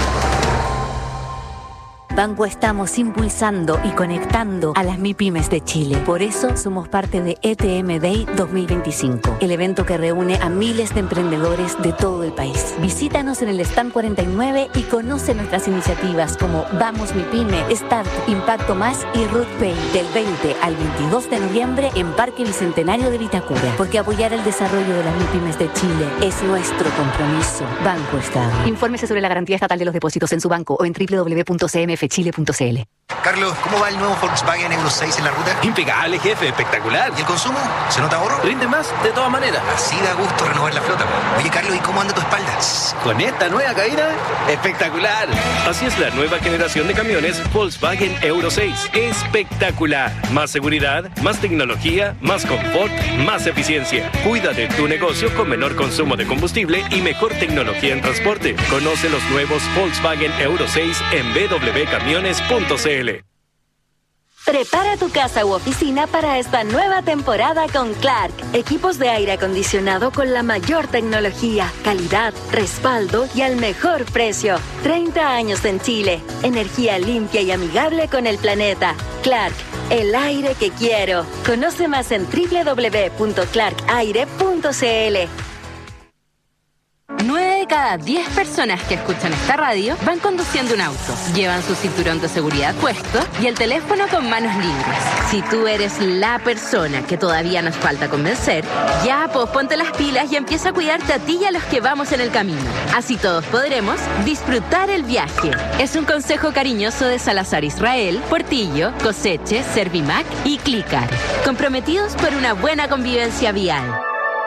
Banco estamos impulsando y conectando a las MIPYMES de Chile. Por eso somos parte de ETM Day 2025, el evento que reúne a miles de emprendedores de todo el país. Visítanos en el stand 49 y conoce nuestras iniciativas como Vamos MIPYME, Start, Impacto Más y RootPay, del 20 al 22 de noviembre en Parque Bicentenario de Vitacura. Porque apoyar el desarrollo de las MIPYMES de Chile es nuestro compromiso. Banco Estado. Infórmese sobre la garantía estatal de los depósitos en su banco o en www.cmfchile.cl. Carlos, ¿cómo va el nuevo Volkswagen Euro 6 en la ruta? Impecable, jefe, espectacular. ¿Y el consumo? ¿Se nota ahorro? Rinde más, de todas maneras. Así da gusto renovar la flota. Oye, Carlos, ¿y cómo anda tu espalda? Con esta nueva cabina, espectacular. Así es la nueva generación de camiones Volkswagen Euro 6. Espectacular. Más seguridad, más tecnología, más confort, más eficiencia. Cuida de tu negocio con menor consumo de combustible y mejor tecnología en transporte. Conoce los nuevos Volkswagen Euro 6 en www.camiones.cl. Prepara tu casa u oficina para esta nueva temporada con Clark. Equipos de aire acondicionado con la mayor tecnología, calidad, respaldo y al mejor precio. 30 años en Chile. Energía limpia y amigable con el planeta. Clark, el aire que quiero. Conoce más en www.clarkaire.cl. 9 de cada 10 personas que escuchan esta radio van conduciendo un auto, llevan su cinturón de seguridad puesto y el teléfono con manos libres. Si tú eres la persona que todavía nos falta convencer, ya pues ponte las pilas y empieza a cuidarte a ti y a los que vamos en el camino. Así todos podremos disfrutar el viaje. Es un consejo cariñoso de Salazar Israel, Portillo, Coseche, Servimac y Clicar. Comprometidos por una buena convivencia vial.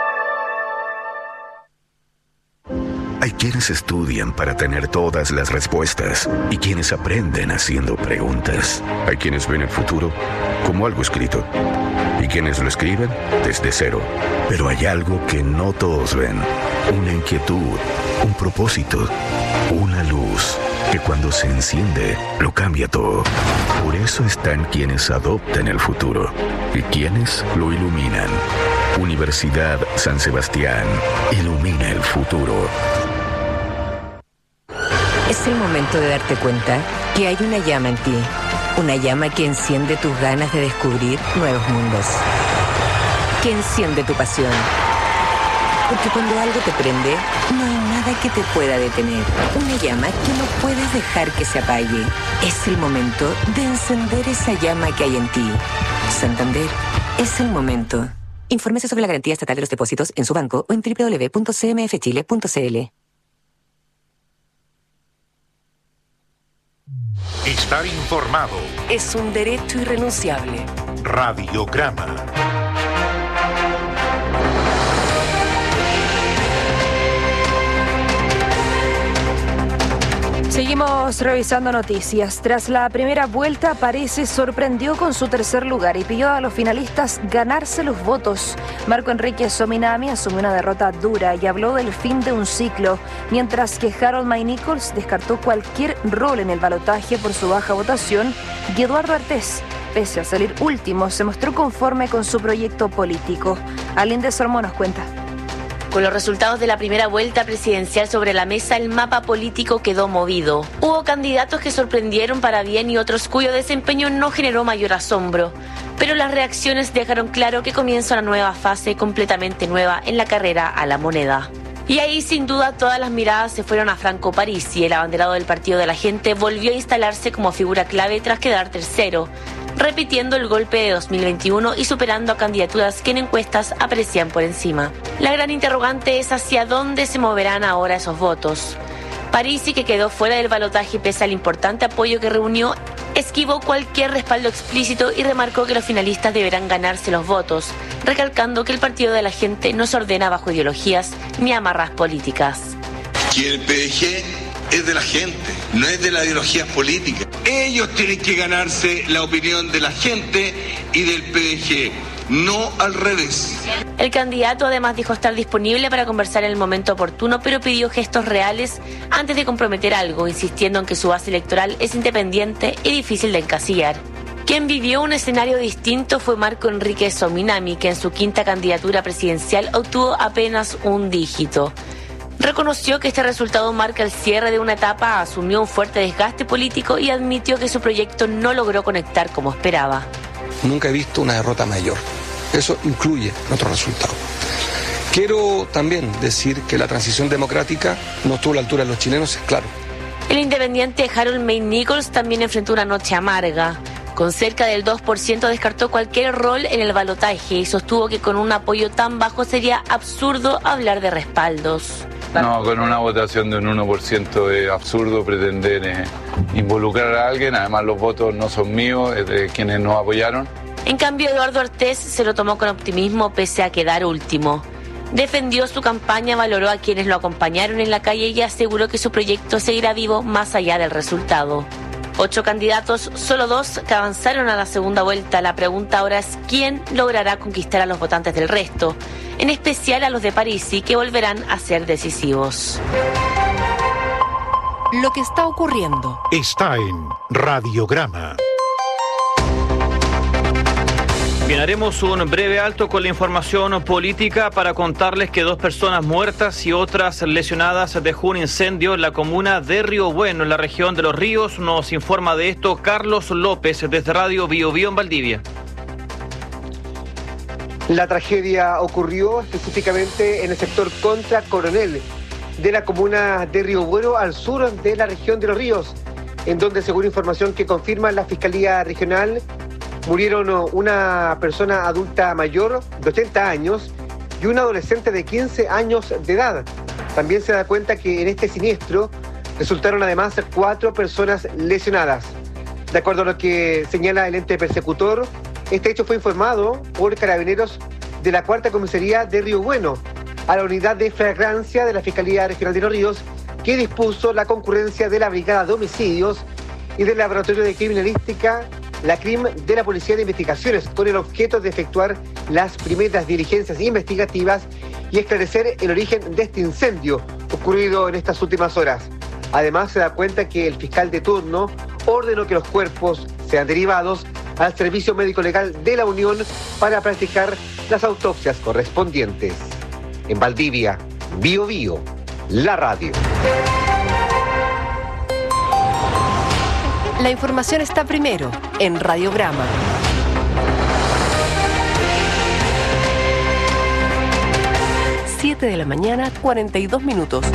Hay quienes estudian para tener todas las respuestas y quienes aprenden haciendo preguntas. Hay quienes ven el futuro como algo escrito y quienes lo escriben desde cero. Pero hay algo que no todos ven. Una inquietud, un propósito, una luz que cuando se enciende lo cambia todo. Por eso están quienes adoptan el futuro y quienes lo iluminan. Universidad San Sebastián ilumina el futuro. Es el momento de darte cuenta que hay una llama en ti, una llama que enciende tus ganas de descubrir nuevos mundos, que enciende tu pasión. Porque cuando algo te prende, no hay nada que te pueda detener. Una llama que no puedes dejar que se apague. Es el momento de encender esa llama que hay en ti. Santander, es el momento. Infórmese sobre la garantía estatal de los depósitos en su banco o en www.cmfchile.cl. Estar informado es un derecho irrenunciable. Radiograma. Seguimos revisando noticias. Tras la primera vuelta, Parisi sorprendió con su tercer lugar y pidió a los finalistas ganarse los votos. Marco Enrique Sominami asumió una derrota dura y habló del fin de un ciclo, mientras que Harold May Nichols descartó cualquier rol en el balotaje por su baja votación y Eduardo Artés pese a salir último, se mostró conforme con su proyecto político. Alinde Sormo nos cuenta. Con los resultados de la primera vuelta presidencial sobre la mesa, el mapa político quedó movido. Hubo candidatos que sorprendieron para bien y otros cuyo desempeño no generó mayor asombro. Pero las reacciones dejaron claro que comienza una nueva fase completamente nueva en la carrera a la moneda. Y ahí, sin duda, todas las miradas se fueron a Franco Parisi. El abanderado del Partido de la Gente volvió a instalarse como figura clave tras quedar tercero, repitiendo el golpe de 2021 y superando a candidaturas que en encuestas aparecían por encima. La gran interrogante es hacia dónde se moverán ahora esos votos. Parisi, que quedó fuera del balotaje pese al importante apoyo que reunió, esquivó cualquier respaldo explícito y remarcó que los finalistas deberán ganarse los votos, recalcando que el Partido de la Gente no se ordena bajo ideologías ni amarras políticas. Que el PDG es de la gente, no es de las ideologías políticas. Ellos tienen que ganarse la opinión de la gente y del PDG, no al revés. El candidato además dijo estar disponible para conversar en el momento oportuno, pero pidió gestos reales antes de comprometer algo, insistiendo en que su base electoral es independiente y difícil de encasillar. Quien vivió un escenario distinto fue Marco Enrique Sominami, que en su quinta candidatura presidencial obtuvo apenas un dígito. Reconoció que este resultado marca el cierre de una etapa, asumió un fuerte desgaste político y admitió que su proyecto no logró conectar como esperaba. Nunca he visto una derrota mayor. Eso incluye nuestro resultado. Quiero también decir que la transición democrática no estuvo a la altura de los chilenos, es claro. El independiente Harold May Nichols también enfrentó una noche amarga. Con cerca del 2% descartó cualquier rol en el balotaje y sostuvo que con un apoyo tan bajo sería absurdo hablar de respaldos. No, con una votación de un 1% es absurdo pretender involucrar a alguien. Además, los votos no son míos, es de quienes nos apoyaron. En cambio, Eduardo Ortiz se lo tomó con optimismo pese a quedar último. Defendió su campaña, valoró a quienes lo acompañaron en la calle y aseguró que su proyecto seguirá vivo más allá del resultado. 8 candidatos, solo 2 que avanzaron a la segunda vuelta. La pregunta ahora es quién logrará conquistar a los votantes del resto, en especial a los de Parisi, que volverán a ser decisivos. Lo que está ocurriendo está en Radiograma. Bien, haremos un breve alto con la información política para contarles que 2 personas muertas y otras lesionadas dejó un incendio en la comuna de Río Bueno, en la región de Los Ríos. Nos informa de esto Carlos López desde Radio Bio Bio en Valdivia. La tragedia ocurrió específicamente en el sector Contra Coronel de la comuna de Río Bueno, al sur de la región de Los Ríos, en donde, según información que confirma la Fiscalía Regional, murieron una persona adulta mayor de 80 años y un adolescente de 15 años de edad. También se da cuenta que en este siniestro resultaron además 4 personas lesionadas. De acuerdo a lo que señala el ente persecutor, este hecho fue informado por carabineros de la 4ª Comisaría de Río Bueno a la unidad de flagrancia de la Fiscalía Regional de Los Ríos, que dispuso la concurrencia de la Brigada de Homicidios y del Laboratorio de Criminalística, la CRIM, de la Policía de Investigaciones, con el objeto de efectuar las primeras diligencias investigativas y esclarecer el origen de este incendio ocurrido en estas últimas horas. Además, se da cuenta que el fiscal de turno ordenó que los cuerpos sean derivados al Servicio Médico Legal de la Unión para practicar las autopsias correspondientes. En Valdivia, Bio Bio, la radio. La información está primero en Radiograma. Siete de la mañana, 42 minutos.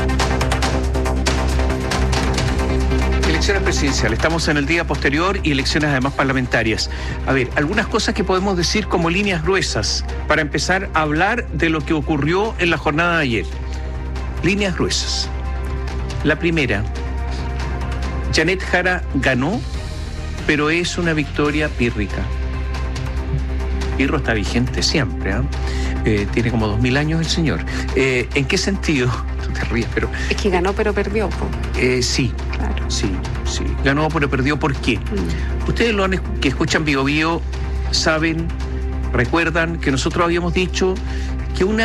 Elecciones presidenciales, estamos en el día posterior y elecciones además parlamentarias. A ver, algunas cosas que podemos decir como líneas gruesas para empezar a hablar de lo que ocurrió en la jornada de ayer. Líneas gruesas. La primera, Janet Jara ganó, pero es una victoria pírrica. Pirro está vigente siempre, tiene como 2000 años el señor. ¿En qué sentido? Tú te ríes, pero... Es que ganó pero perdió. Sí, claro. Sí. Ganó pero perdió, ¿por qué? Ustedes que escuchan Bio Bio saben, recuerdan que nosotros habíamos dicho que un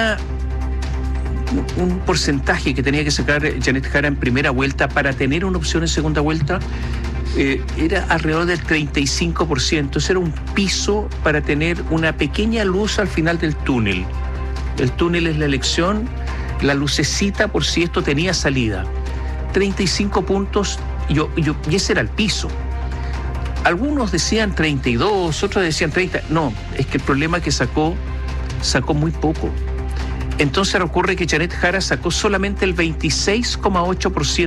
porcentaje que tenía que sacar Janet Jara en primera vuelta para tener una opción en segunda vuelta era alrededor del 35%. Ese era un piso para tener una pequeña luz al final del túnel. El túnel es la elección, la lucecita por si esto tenía salida. 35 puntos y ese era el piso. Algunos decían 32, otros decían 30. No, es que el problema es que sacó muy poco. Entonces ocurre que Janet Jara sacó solamente el 26,8%.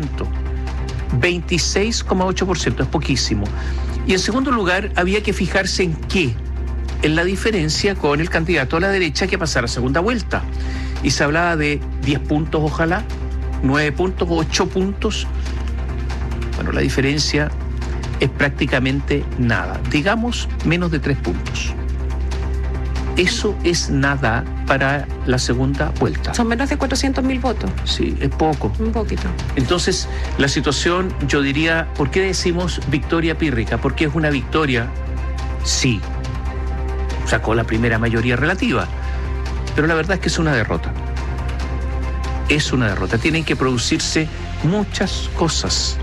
26,8%, es poquísimo. Y en segundo lugar, había que fijarse en qué. En la diferencia con el candidato a la derecha que pasara a segunda vuelta. Y se hablaba de 10 puntos, ojalá, 9 puntos, 8 puntos. Bueno, la diferencia es prácticamente nada. Digamos, menos de 3 puntos. Eso es nada para la segunda vuelta. Son menos de 400.000 votos. Sí, es poco. Un poquito. Entonces, la situación, yo diría, ¿por qué decimos victoria pírrica? Porque es una victoria, sí. Sacó la primera mayoría relativa. Pero la verdad es que es una derrota. Es una derrota. Tienen que producirse muchas cosas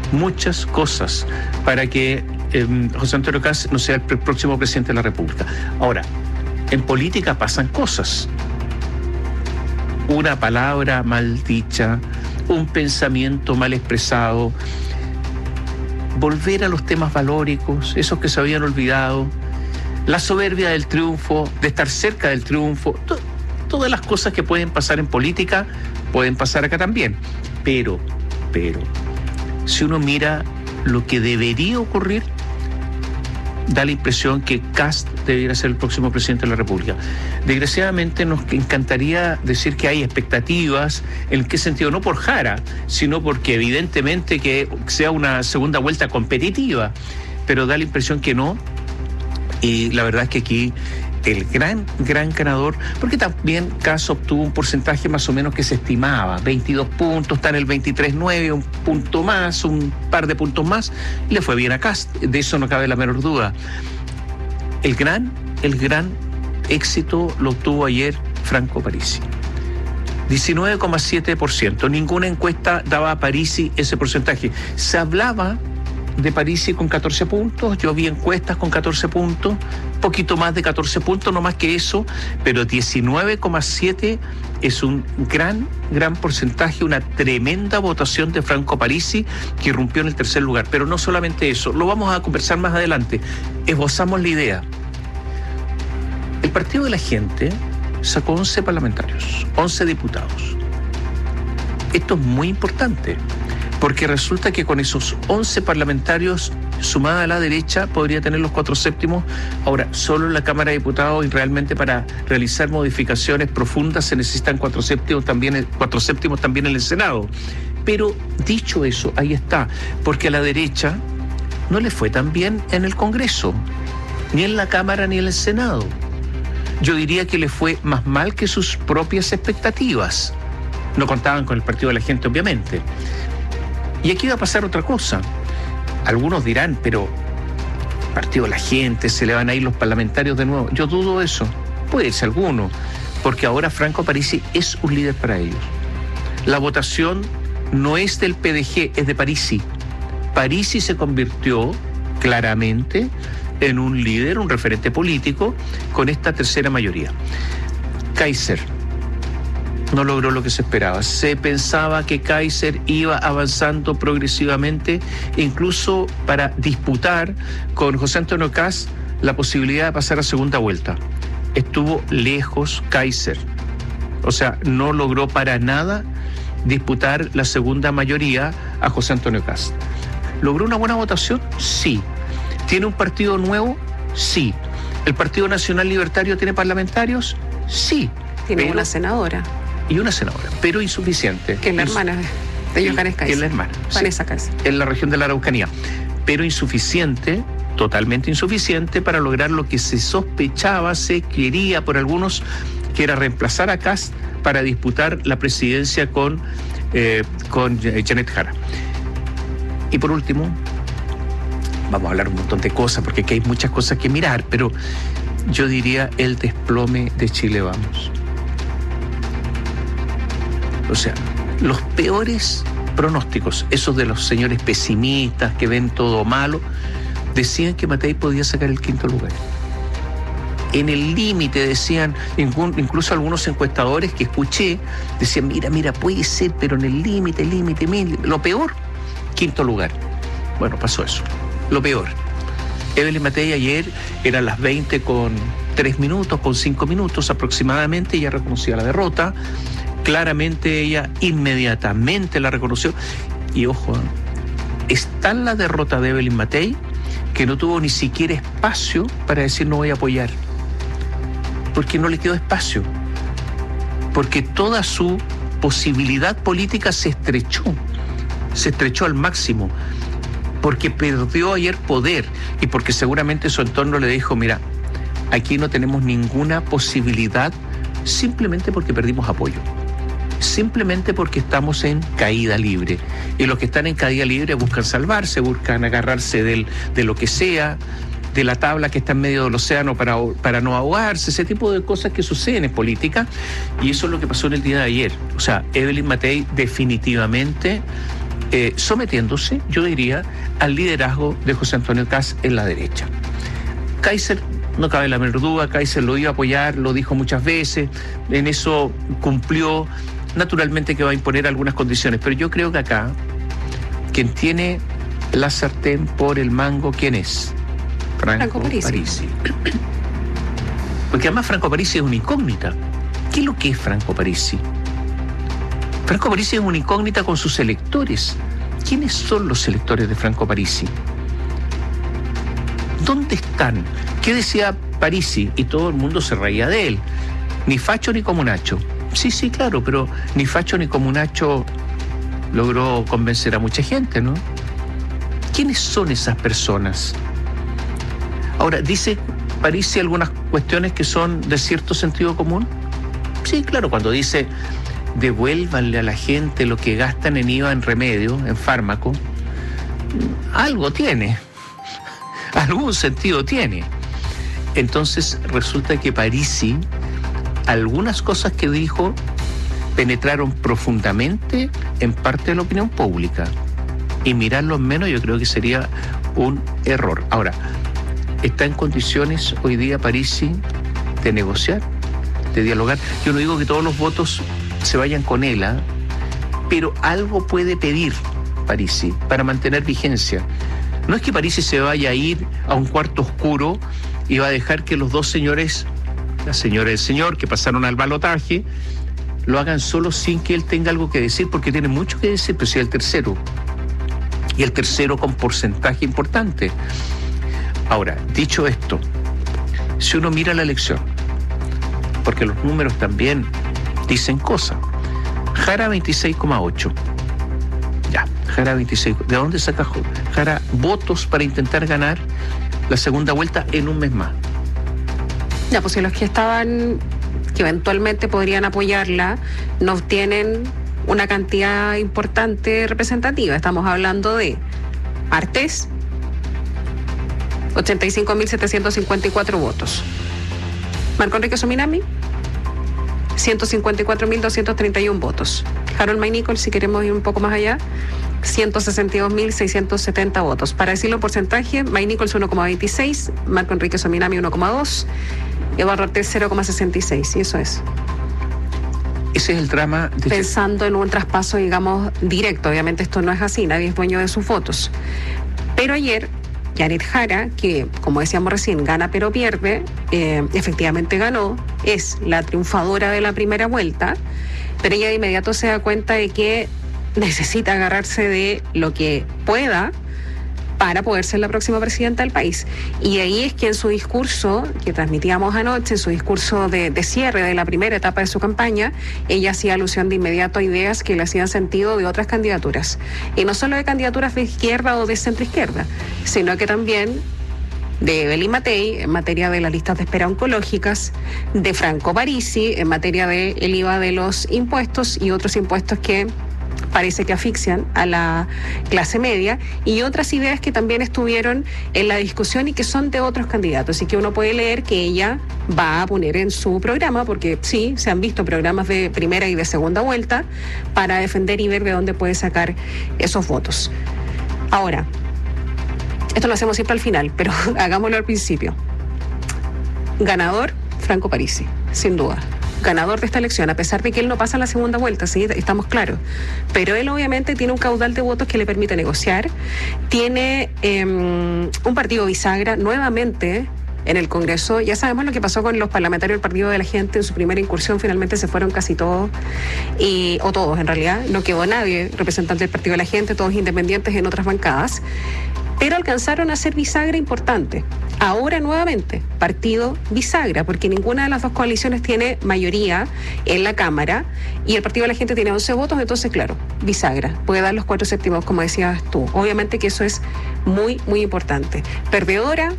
para que José Antonio Kast no sea el próximo presidente de la República. Ahora, en política pasan cosas. Una palabra mal dicha, un pensamiento mal expresado, volver a los temas valóricos, esos que se habían olvidado, la soberbia del triunfo, de estar cerca del triunfo, todas las cosas que pueden pasar en política pueden pasar acá también. Pero, si uno mira lo que debería ocurrir, da la impresión que Kast debiera ser el próximo presidente de la República. Desgraciadamente nos encantaría decir que hay expectativas. ¿En qué sentido? No por Jara, sino porque evidentemente que sea una segunda vuelta competitiva, pero da la impresión que no. Y la verdad es que aquí el gran ganador, porque también Kast obtuvo un porcentaje más o menos que se estimaba, 22 puntos, está en el 23,9, un punto más, un par de puntos más, le fue bien a Kast, de eso no cabe la menor duda. El gran éxito lo obtuvo ayer Franco Parisi. 19,7%, ninguna encuesta daba a Parisi ese porcentaje. Se hablaba de Parisi con 14 puntos, yo vi encuestas con 14 puntos, poquito más de 14 puntos, no más que eso, pero 19,7 es un gran porcentaje, una tremenda votación de Franco Parisi que irrumpió en el tercer lugar. Pero no solamente eso, lo vamos a conversar más adelante. Esbozamos la idea. El Partido de la Gente sacó 11 parlamentarios, 11 diputados. Esto es muy importante, porque resulta que con esos 11 parlamentarios, sumada a la derecha, podría tener los 4/7. Ahora, solo en la Cámara de Diputados, y realmente para realizar modificaciones profundas se necesitan 4/7 también en el Senado. Pero dicho eso, ahí está, porque a la derecha no le fue tan bien en el Congreso, ni en la Cámara ni en el Senado. Yo diría que le fue más mal que sus propias expectativas. No contaban con el Partido de la Gente, obviamente. Y aquí va a pasar otra cosa. Algunos dirán, pero Partido de la Gente, se le van a ir los parlamentarios de nuevo. Yo dudo eso. Puede ser alguno, porque ahora Franco Parisi es un líder para ellos. La votación no es del PDG, es de Parisi. Parisi se convirtió claramente en un líder, un referente político con esta tercera mayoría. Kaiser no logró lo que se esperaba. Se pensaba que Kaiser iba avanzando progresivamente, incluso para disputar con José Antonio Kast la posibilidad de pasar a segunda vuelta. Estuvo lejos Kaiser. O sea, no logró para nada disputar la segunda mayoría a José Antonio Kast. ¿Logró una buena votación? Sí. ¿Tiene un partido nuevo? Sí. ¿El Partido Nacional Libertario tiene parlamentarios? Sí. Tiene una senadora. Y una senadora, pero insuficiente. Que es la hermana de Johannes Kaiser. Es la hermana. Vanessa Kaiser. En la región de la Araucanía. Pero insuficiente, totalmente insuficiente para lograr lo que se sospechaba, se quería por algunos, que era reemplazar a Kast para disputar la presidencia con Janet Jara. Y por último, vamos a hablar un montón de cosas, porque aquí hay muchas cosas que mirar, pero yo diría el desplome de Chile Vamos. O sea, los peores pronósticos, esos de los señores pesimistas que ven todo malo, decían que Matei podía sacar el 5º lugar. En el límite decían, incluso algunos encuestadores que escuché, decían, mira, puede ser, pero en el límite, lo peor, 5º lugar. Bueno, pasó eso, lo peor. Evelyn Matei ayer eran las 20 con 3 minutos, con 5 minutos aproximadamente, ella reconocía la derrota, claramente ella inmediatamente la reconoció, y ojo, es tan la derrota de Evelyn Matei que no tuvo ni siquiera espacio para decir no voy a apoyar, porque no le quedó espacio, porque toda su posibilidad política se estrechó al máximo, porque perdió ayer poder y porque seguramente su entorno le dijo, mira, aquí no tenemos ninguna posibilidad, simplemente porque perdimos apoyo, simplemente porque estamos en caída libre, y los que están en caída libre buscan salvarse, buscan agarrarse de lo que sea, de la tabla que está en medio del océano para no ahogarse, ese tipo de cosas que suceden en política, y eso es lo que pasó en el día de ayer. O sea, Evelyn Matei definitivamente sometiéndose, yo diría, al liderazgo de José Antonio Kast en la derecha. Kaiser, no cabe la menor duda, Kaiser lo iba a apoyar, lo dijo muchas veces, en eso cumplió, naturalmente que va a imponer algunas condiciones, pero yo creo que acá, quien tiene la sartén por el mango, ¿quién es? Franco Parisi. Porque además Franco Parisi es una incógnita. ¿Qué es lo que es Franco Parisi? Franco Parisi es una incógnita con sus electores. ¿Quiénes son los electores de Franco Parisi? ¿Dónde están? ¿Qué decía Parisi? Y todo el mundo se reía de él. Ni facho ni comunacho. Sí, claro, pero ni facho ni comunacho logró convencer a mucha gente, ¿no? ¿Quiénes son esas personas? Ahora, dice Parisi algunas cuestiones que son de cierto sentido común. Sí, claro, cuando dice devuélvanle a la gente lo que gastan en IVA, en remedio, en fármaco, algo tiene, algún sentido tiene. Entonces resulta que Parisi, algunas cosas que dijo penetraron profundamente en parte de la opinión pública, y mirarlo en menos yo creo que sería un error. Ahora, ¿está en condiciones hoy día Parisi de negociar, de dialogar? Yo no digo que todos los votos se vayan con él, pero algo puede pedir Parisi para mantener vigencia. No es que Parisi se vaya a ir a un cuarto oscuro y va a dejar que los dos señores, la señora y el señor, que pasaron al balotaje, lo hagan solo sin que él tenga algo que decir, porque tiene mucho que decir, pero si es el tercero. Y el tercero con porcentaje importante. Ahora, dicho esto, si uno mira la elección, porque los números también dicen cosas. Jara 26,8. Ya, Jara 26. ¿De dónde saca Jara votos para intentar ganar la segunda vuelta en un mes más? Ya, pues si los que estaban, que eventualmente podrían apoyarla, no obtienen una cantidad importante representativa. Estamos hablando de Artés, 85.754 votos. Marco Enrique Sominami, 154.231 votos. Harold Maynicol, si queremos ir un poco más allá, 162.670 votos. Para decirlo en porcentaje, Maynicol 1,26, Marco Enrique Sominami 1,2, Eduardo Artés 0,66, y eso es. Ese es el drama. Pensando en un traspaso, digamos, directo. Obviamente esto no es así, nadie es dueño de sus votos. Pero ayer, Janet Jara, que como decíamos recién, gana pero pierde, efectivamente ganó, es la triunfadora de la primera vuelta, pero ella de inmediato se da cuenta de que necesita agarrarse de lo que pueda para poder ser la próxima presidenta del país. Y ahí es que en su discurso, que transmitíamos anoche, en su discurso de cierre de la primera etapa de su campaña, ella hacía alusión de inmediato a ideas que le hacían sentido de otras candidaturas. Y no solo de candidaturas de izquierda o de centroizquierda, sino que también de Evelyn Matei en materia de las listas de espera oncológicas, de Franco Parisi en materia del IVA de los impuestos y otros impuestos que parece que asfixian a la clase media, y otras ideas que también estuvieron en la discusión y que son de otros candidatos, y que uno puede leer que ella va a poner en su programa, porque sí, se han visto programas de primera y de segunda vuelta para defender y ver de dónde puede sacar esos votos. Ahora, esto lo hacemos siempre al final, pero hagámoslo al principio. Ganador, Franco Parisi, sin duda. Ganador de esta elección, a pesar de que él no pasa a la segunda vuelta, sí, estamos claros. Pero él obviamente tiene un caudal de votos que le permite negociar. Tiene un partido bisagra nuevamente en el Congreso. Ya sabemos lo que pasó con los parlamentarios del Partido de la Gente en su primera incursión. Finalmente se fueron casi todos, o todos en realidad. No quedó nadie representante del Partido de la Gente, todos independientes en otras bancadas. Pero alcanzaron a ser bisagra importante. Ahora nuevamente, partido bisagra, porque ninguna de las dos coaliciones tiene mayoría en la Cámara y el Partido de la Gente tiene 11 votos, entonces claro, bisagra, puede dar los 4/7, como decías tú. Obviamente que eso es muy, muy importante. Perdedoras,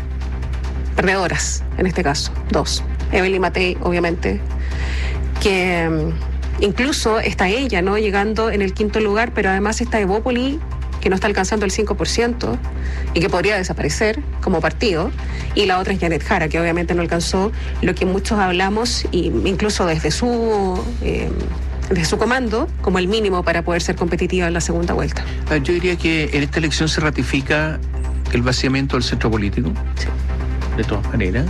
en este caso, 2. Evelyn Matei, obviamente, que incluso está ella, ¿no?, llegando en el 5º lugar, pero además está Evópoli, que no está alcanzando el 5% y que podría desaparecer como partido, y la otra es Janet Jara, que obviamente no alcanzó lo que muchos hablamos, y incluso desde su comando, como el mínimo para poder ser competitiva en la segunda vuelta. Yo diría que en esta elección se ratifica el vaciamiento del centro político, sí, de todas maneras.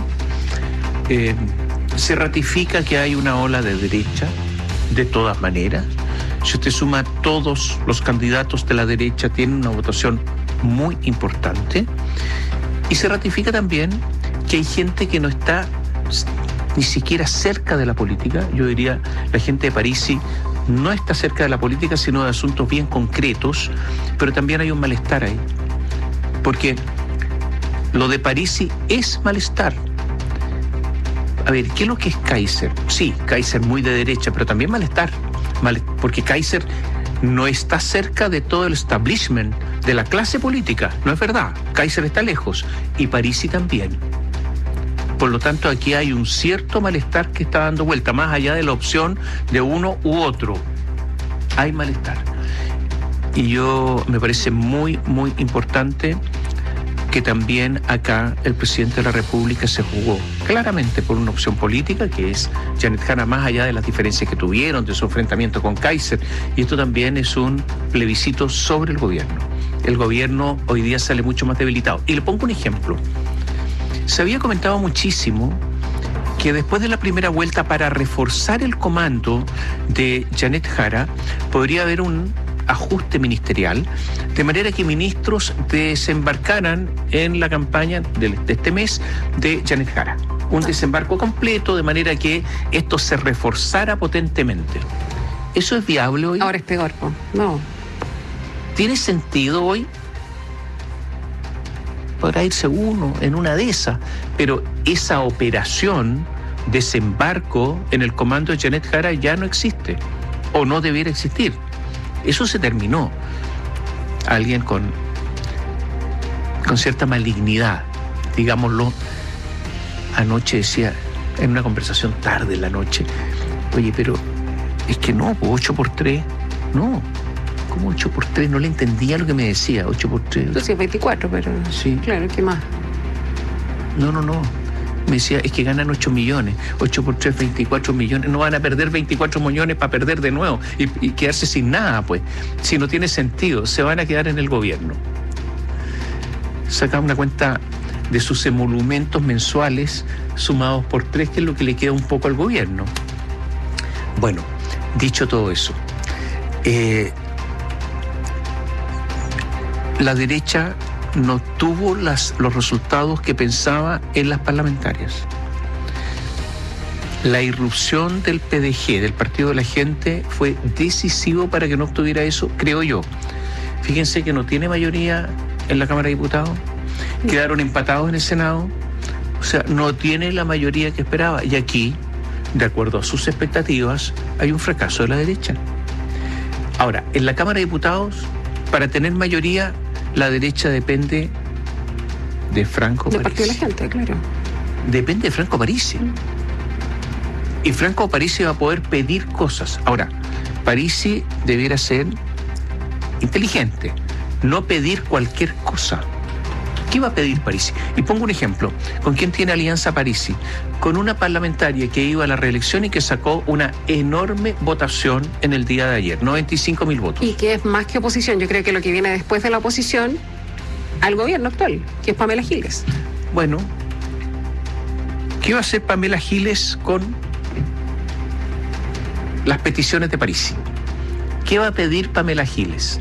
Se ratifica que hay una ola de derecha, de todas maneras. Si usted suma, todos los candidatos de la derecha tienen una votación muy importante. Y se ratifica también que hay gente que no está ni siquiera cerca de la política. Yo diría, la gente de Parisi no está cerca de la política, sino de asuntos bien concretos, pero también hay un malestar ahí. Porque lo de Parisi es malestar. A ver, ¿qué es lo que es Kaiser? Sí, Kaiser muy de derecha, pero también malestar. Porque Kaiser no está cerca de todo el establishment de la clase política, no es verdad. Kaiser está lejos, y Parisi también. Por lo tanto, aquí hay un cierto malestar que está dando vuelta, más allá de la opción de uno u otro. Hay malestar. Y me parece muy, muy importante que también acá el presidente de la República se jugó claramente por una opción política, que es Janet Jara, más allá de las diferencias que tuvieron, de su enfrentamiento con Kaiser. Y esto también es un plebiscito sobre el gobierno. El gobierno hoy día sale mucho más debilitado. Y le pongo un ejemplo. Se había comentado muchísimo que después de la primera vuelta, para reforzar el comando de Janet Jara, podría haber un ajuste ministerial, de manera que ministros desembarcaran en la campaña de este mes de Janet Jara. Un desembarco completo, de manera que esto se reforzara potentemente. ¿Eso es viable hoy? Ahora es peor, no. ¿Tiene sentido hoy? Podrá irse uno en una de esas, pero esa operación, desembarco en el comando de Janet Jara, ya no existe, o no debiera existir. Eso se terminó. Alguien con cierta malignidad, digámoslo, anoche decía, en una conversación tarde en la noche, oye, pero es que no, 8x3, no. ¿Cómo 8x3? No le entendía lo que me decía, 8x3. Entonces 24, pero sí, claro, ¿qué más? No. Me decía, es que ganan 8 millones, 8x3, 24 millones, no van a perder 24 millones para perder de nuevo y quedarse sin nada, pues. Si no tiene sentido, se van a quedar en el gobierno. Saca una cuenta de sus emolumentos mensuales sumados por 3, que es lo que le queda un poco al gobierno. Bueno, dicho todo eso, la derecha no tuvo los resultados que pensaba en las parlamentarias. La irrupción del PDG, del Partido de la Gente, fue decisivo para que no obtuviera eso, creo yo. Fíjense que no tiene mayoría en la Cámara de Diputados, quedaron empatados en el Senado, o sea, no tiene la mayoría que esperaba. Y aquí, de acuerdo a sus expectativas, hay un fracaso de la derecha. Ahora, en la Cámara de Diputados, para tener mayoría, la derecha depende de Franco Parisi. Del Partido de la Gente, claro. Depende de Franco Parisi. Y Franco Parisi va a poder pedir cosas. Ahora, Parisi debiera ser inteligente, no pedir cualquier cosa. ¿Qué va a pedir Parisi? Y pongo un ejemplo. ¿Con quién tiene alianza Parisi? Con una parlamentaria que iba a la reelección y que sacó una enorme votación en el día de ayer, 95.000 votos. Y que es más que oposición. Yo creo que lo que viene después de la oposición al gobierno actual, que es Pamela Giles. Bueno, ¿qué va a hacer Pamela Giles con las peticiones de Parisi? ¿Qué va a pedir Pamela Giles?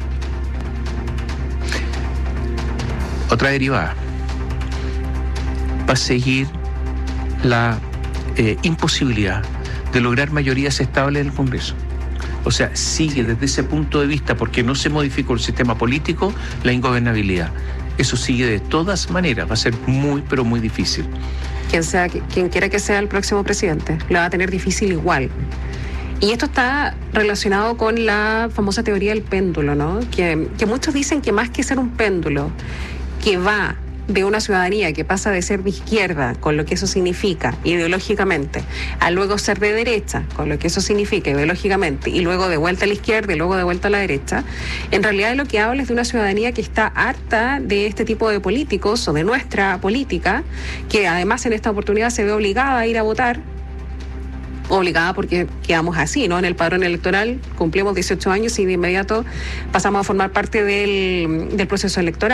Otra derivada. Va a seguir la imposibilidad de lograr mayorías estables en el Congreso. O sea, sigue desde ese punto de vista, porque no se modificó el sistema político, la ingobernabilidad. Eso sigue de todas maneras, va a ser muy, pero muy difícil. Quien quiera que sea el próximo presidente, lo va a tener difícil igual. Y esto está relacionado con la famosa teoría del péndulo, ¿no? Que muchos dicen que más que ser un péndulo, que va de una ciudadanía que pasa de ser de izquierda, con lo que eso significa ideológicamente, a luego ser de derecha, con lo que eso significa ideológicamente, y luego de vuelta a la izquierda y luego de vuelta a la derecha, en realidad lo que habla es de una ciudadanía que está harta de este tipo de políticos o de nuestra política, que además en esta oportunidad se ve obligada a ir a votar, obligada porque quedamos así, ¿no? En el padrón electoral cumplimos 18 años y de inmediato pasamos a formar parte del proceso electoral.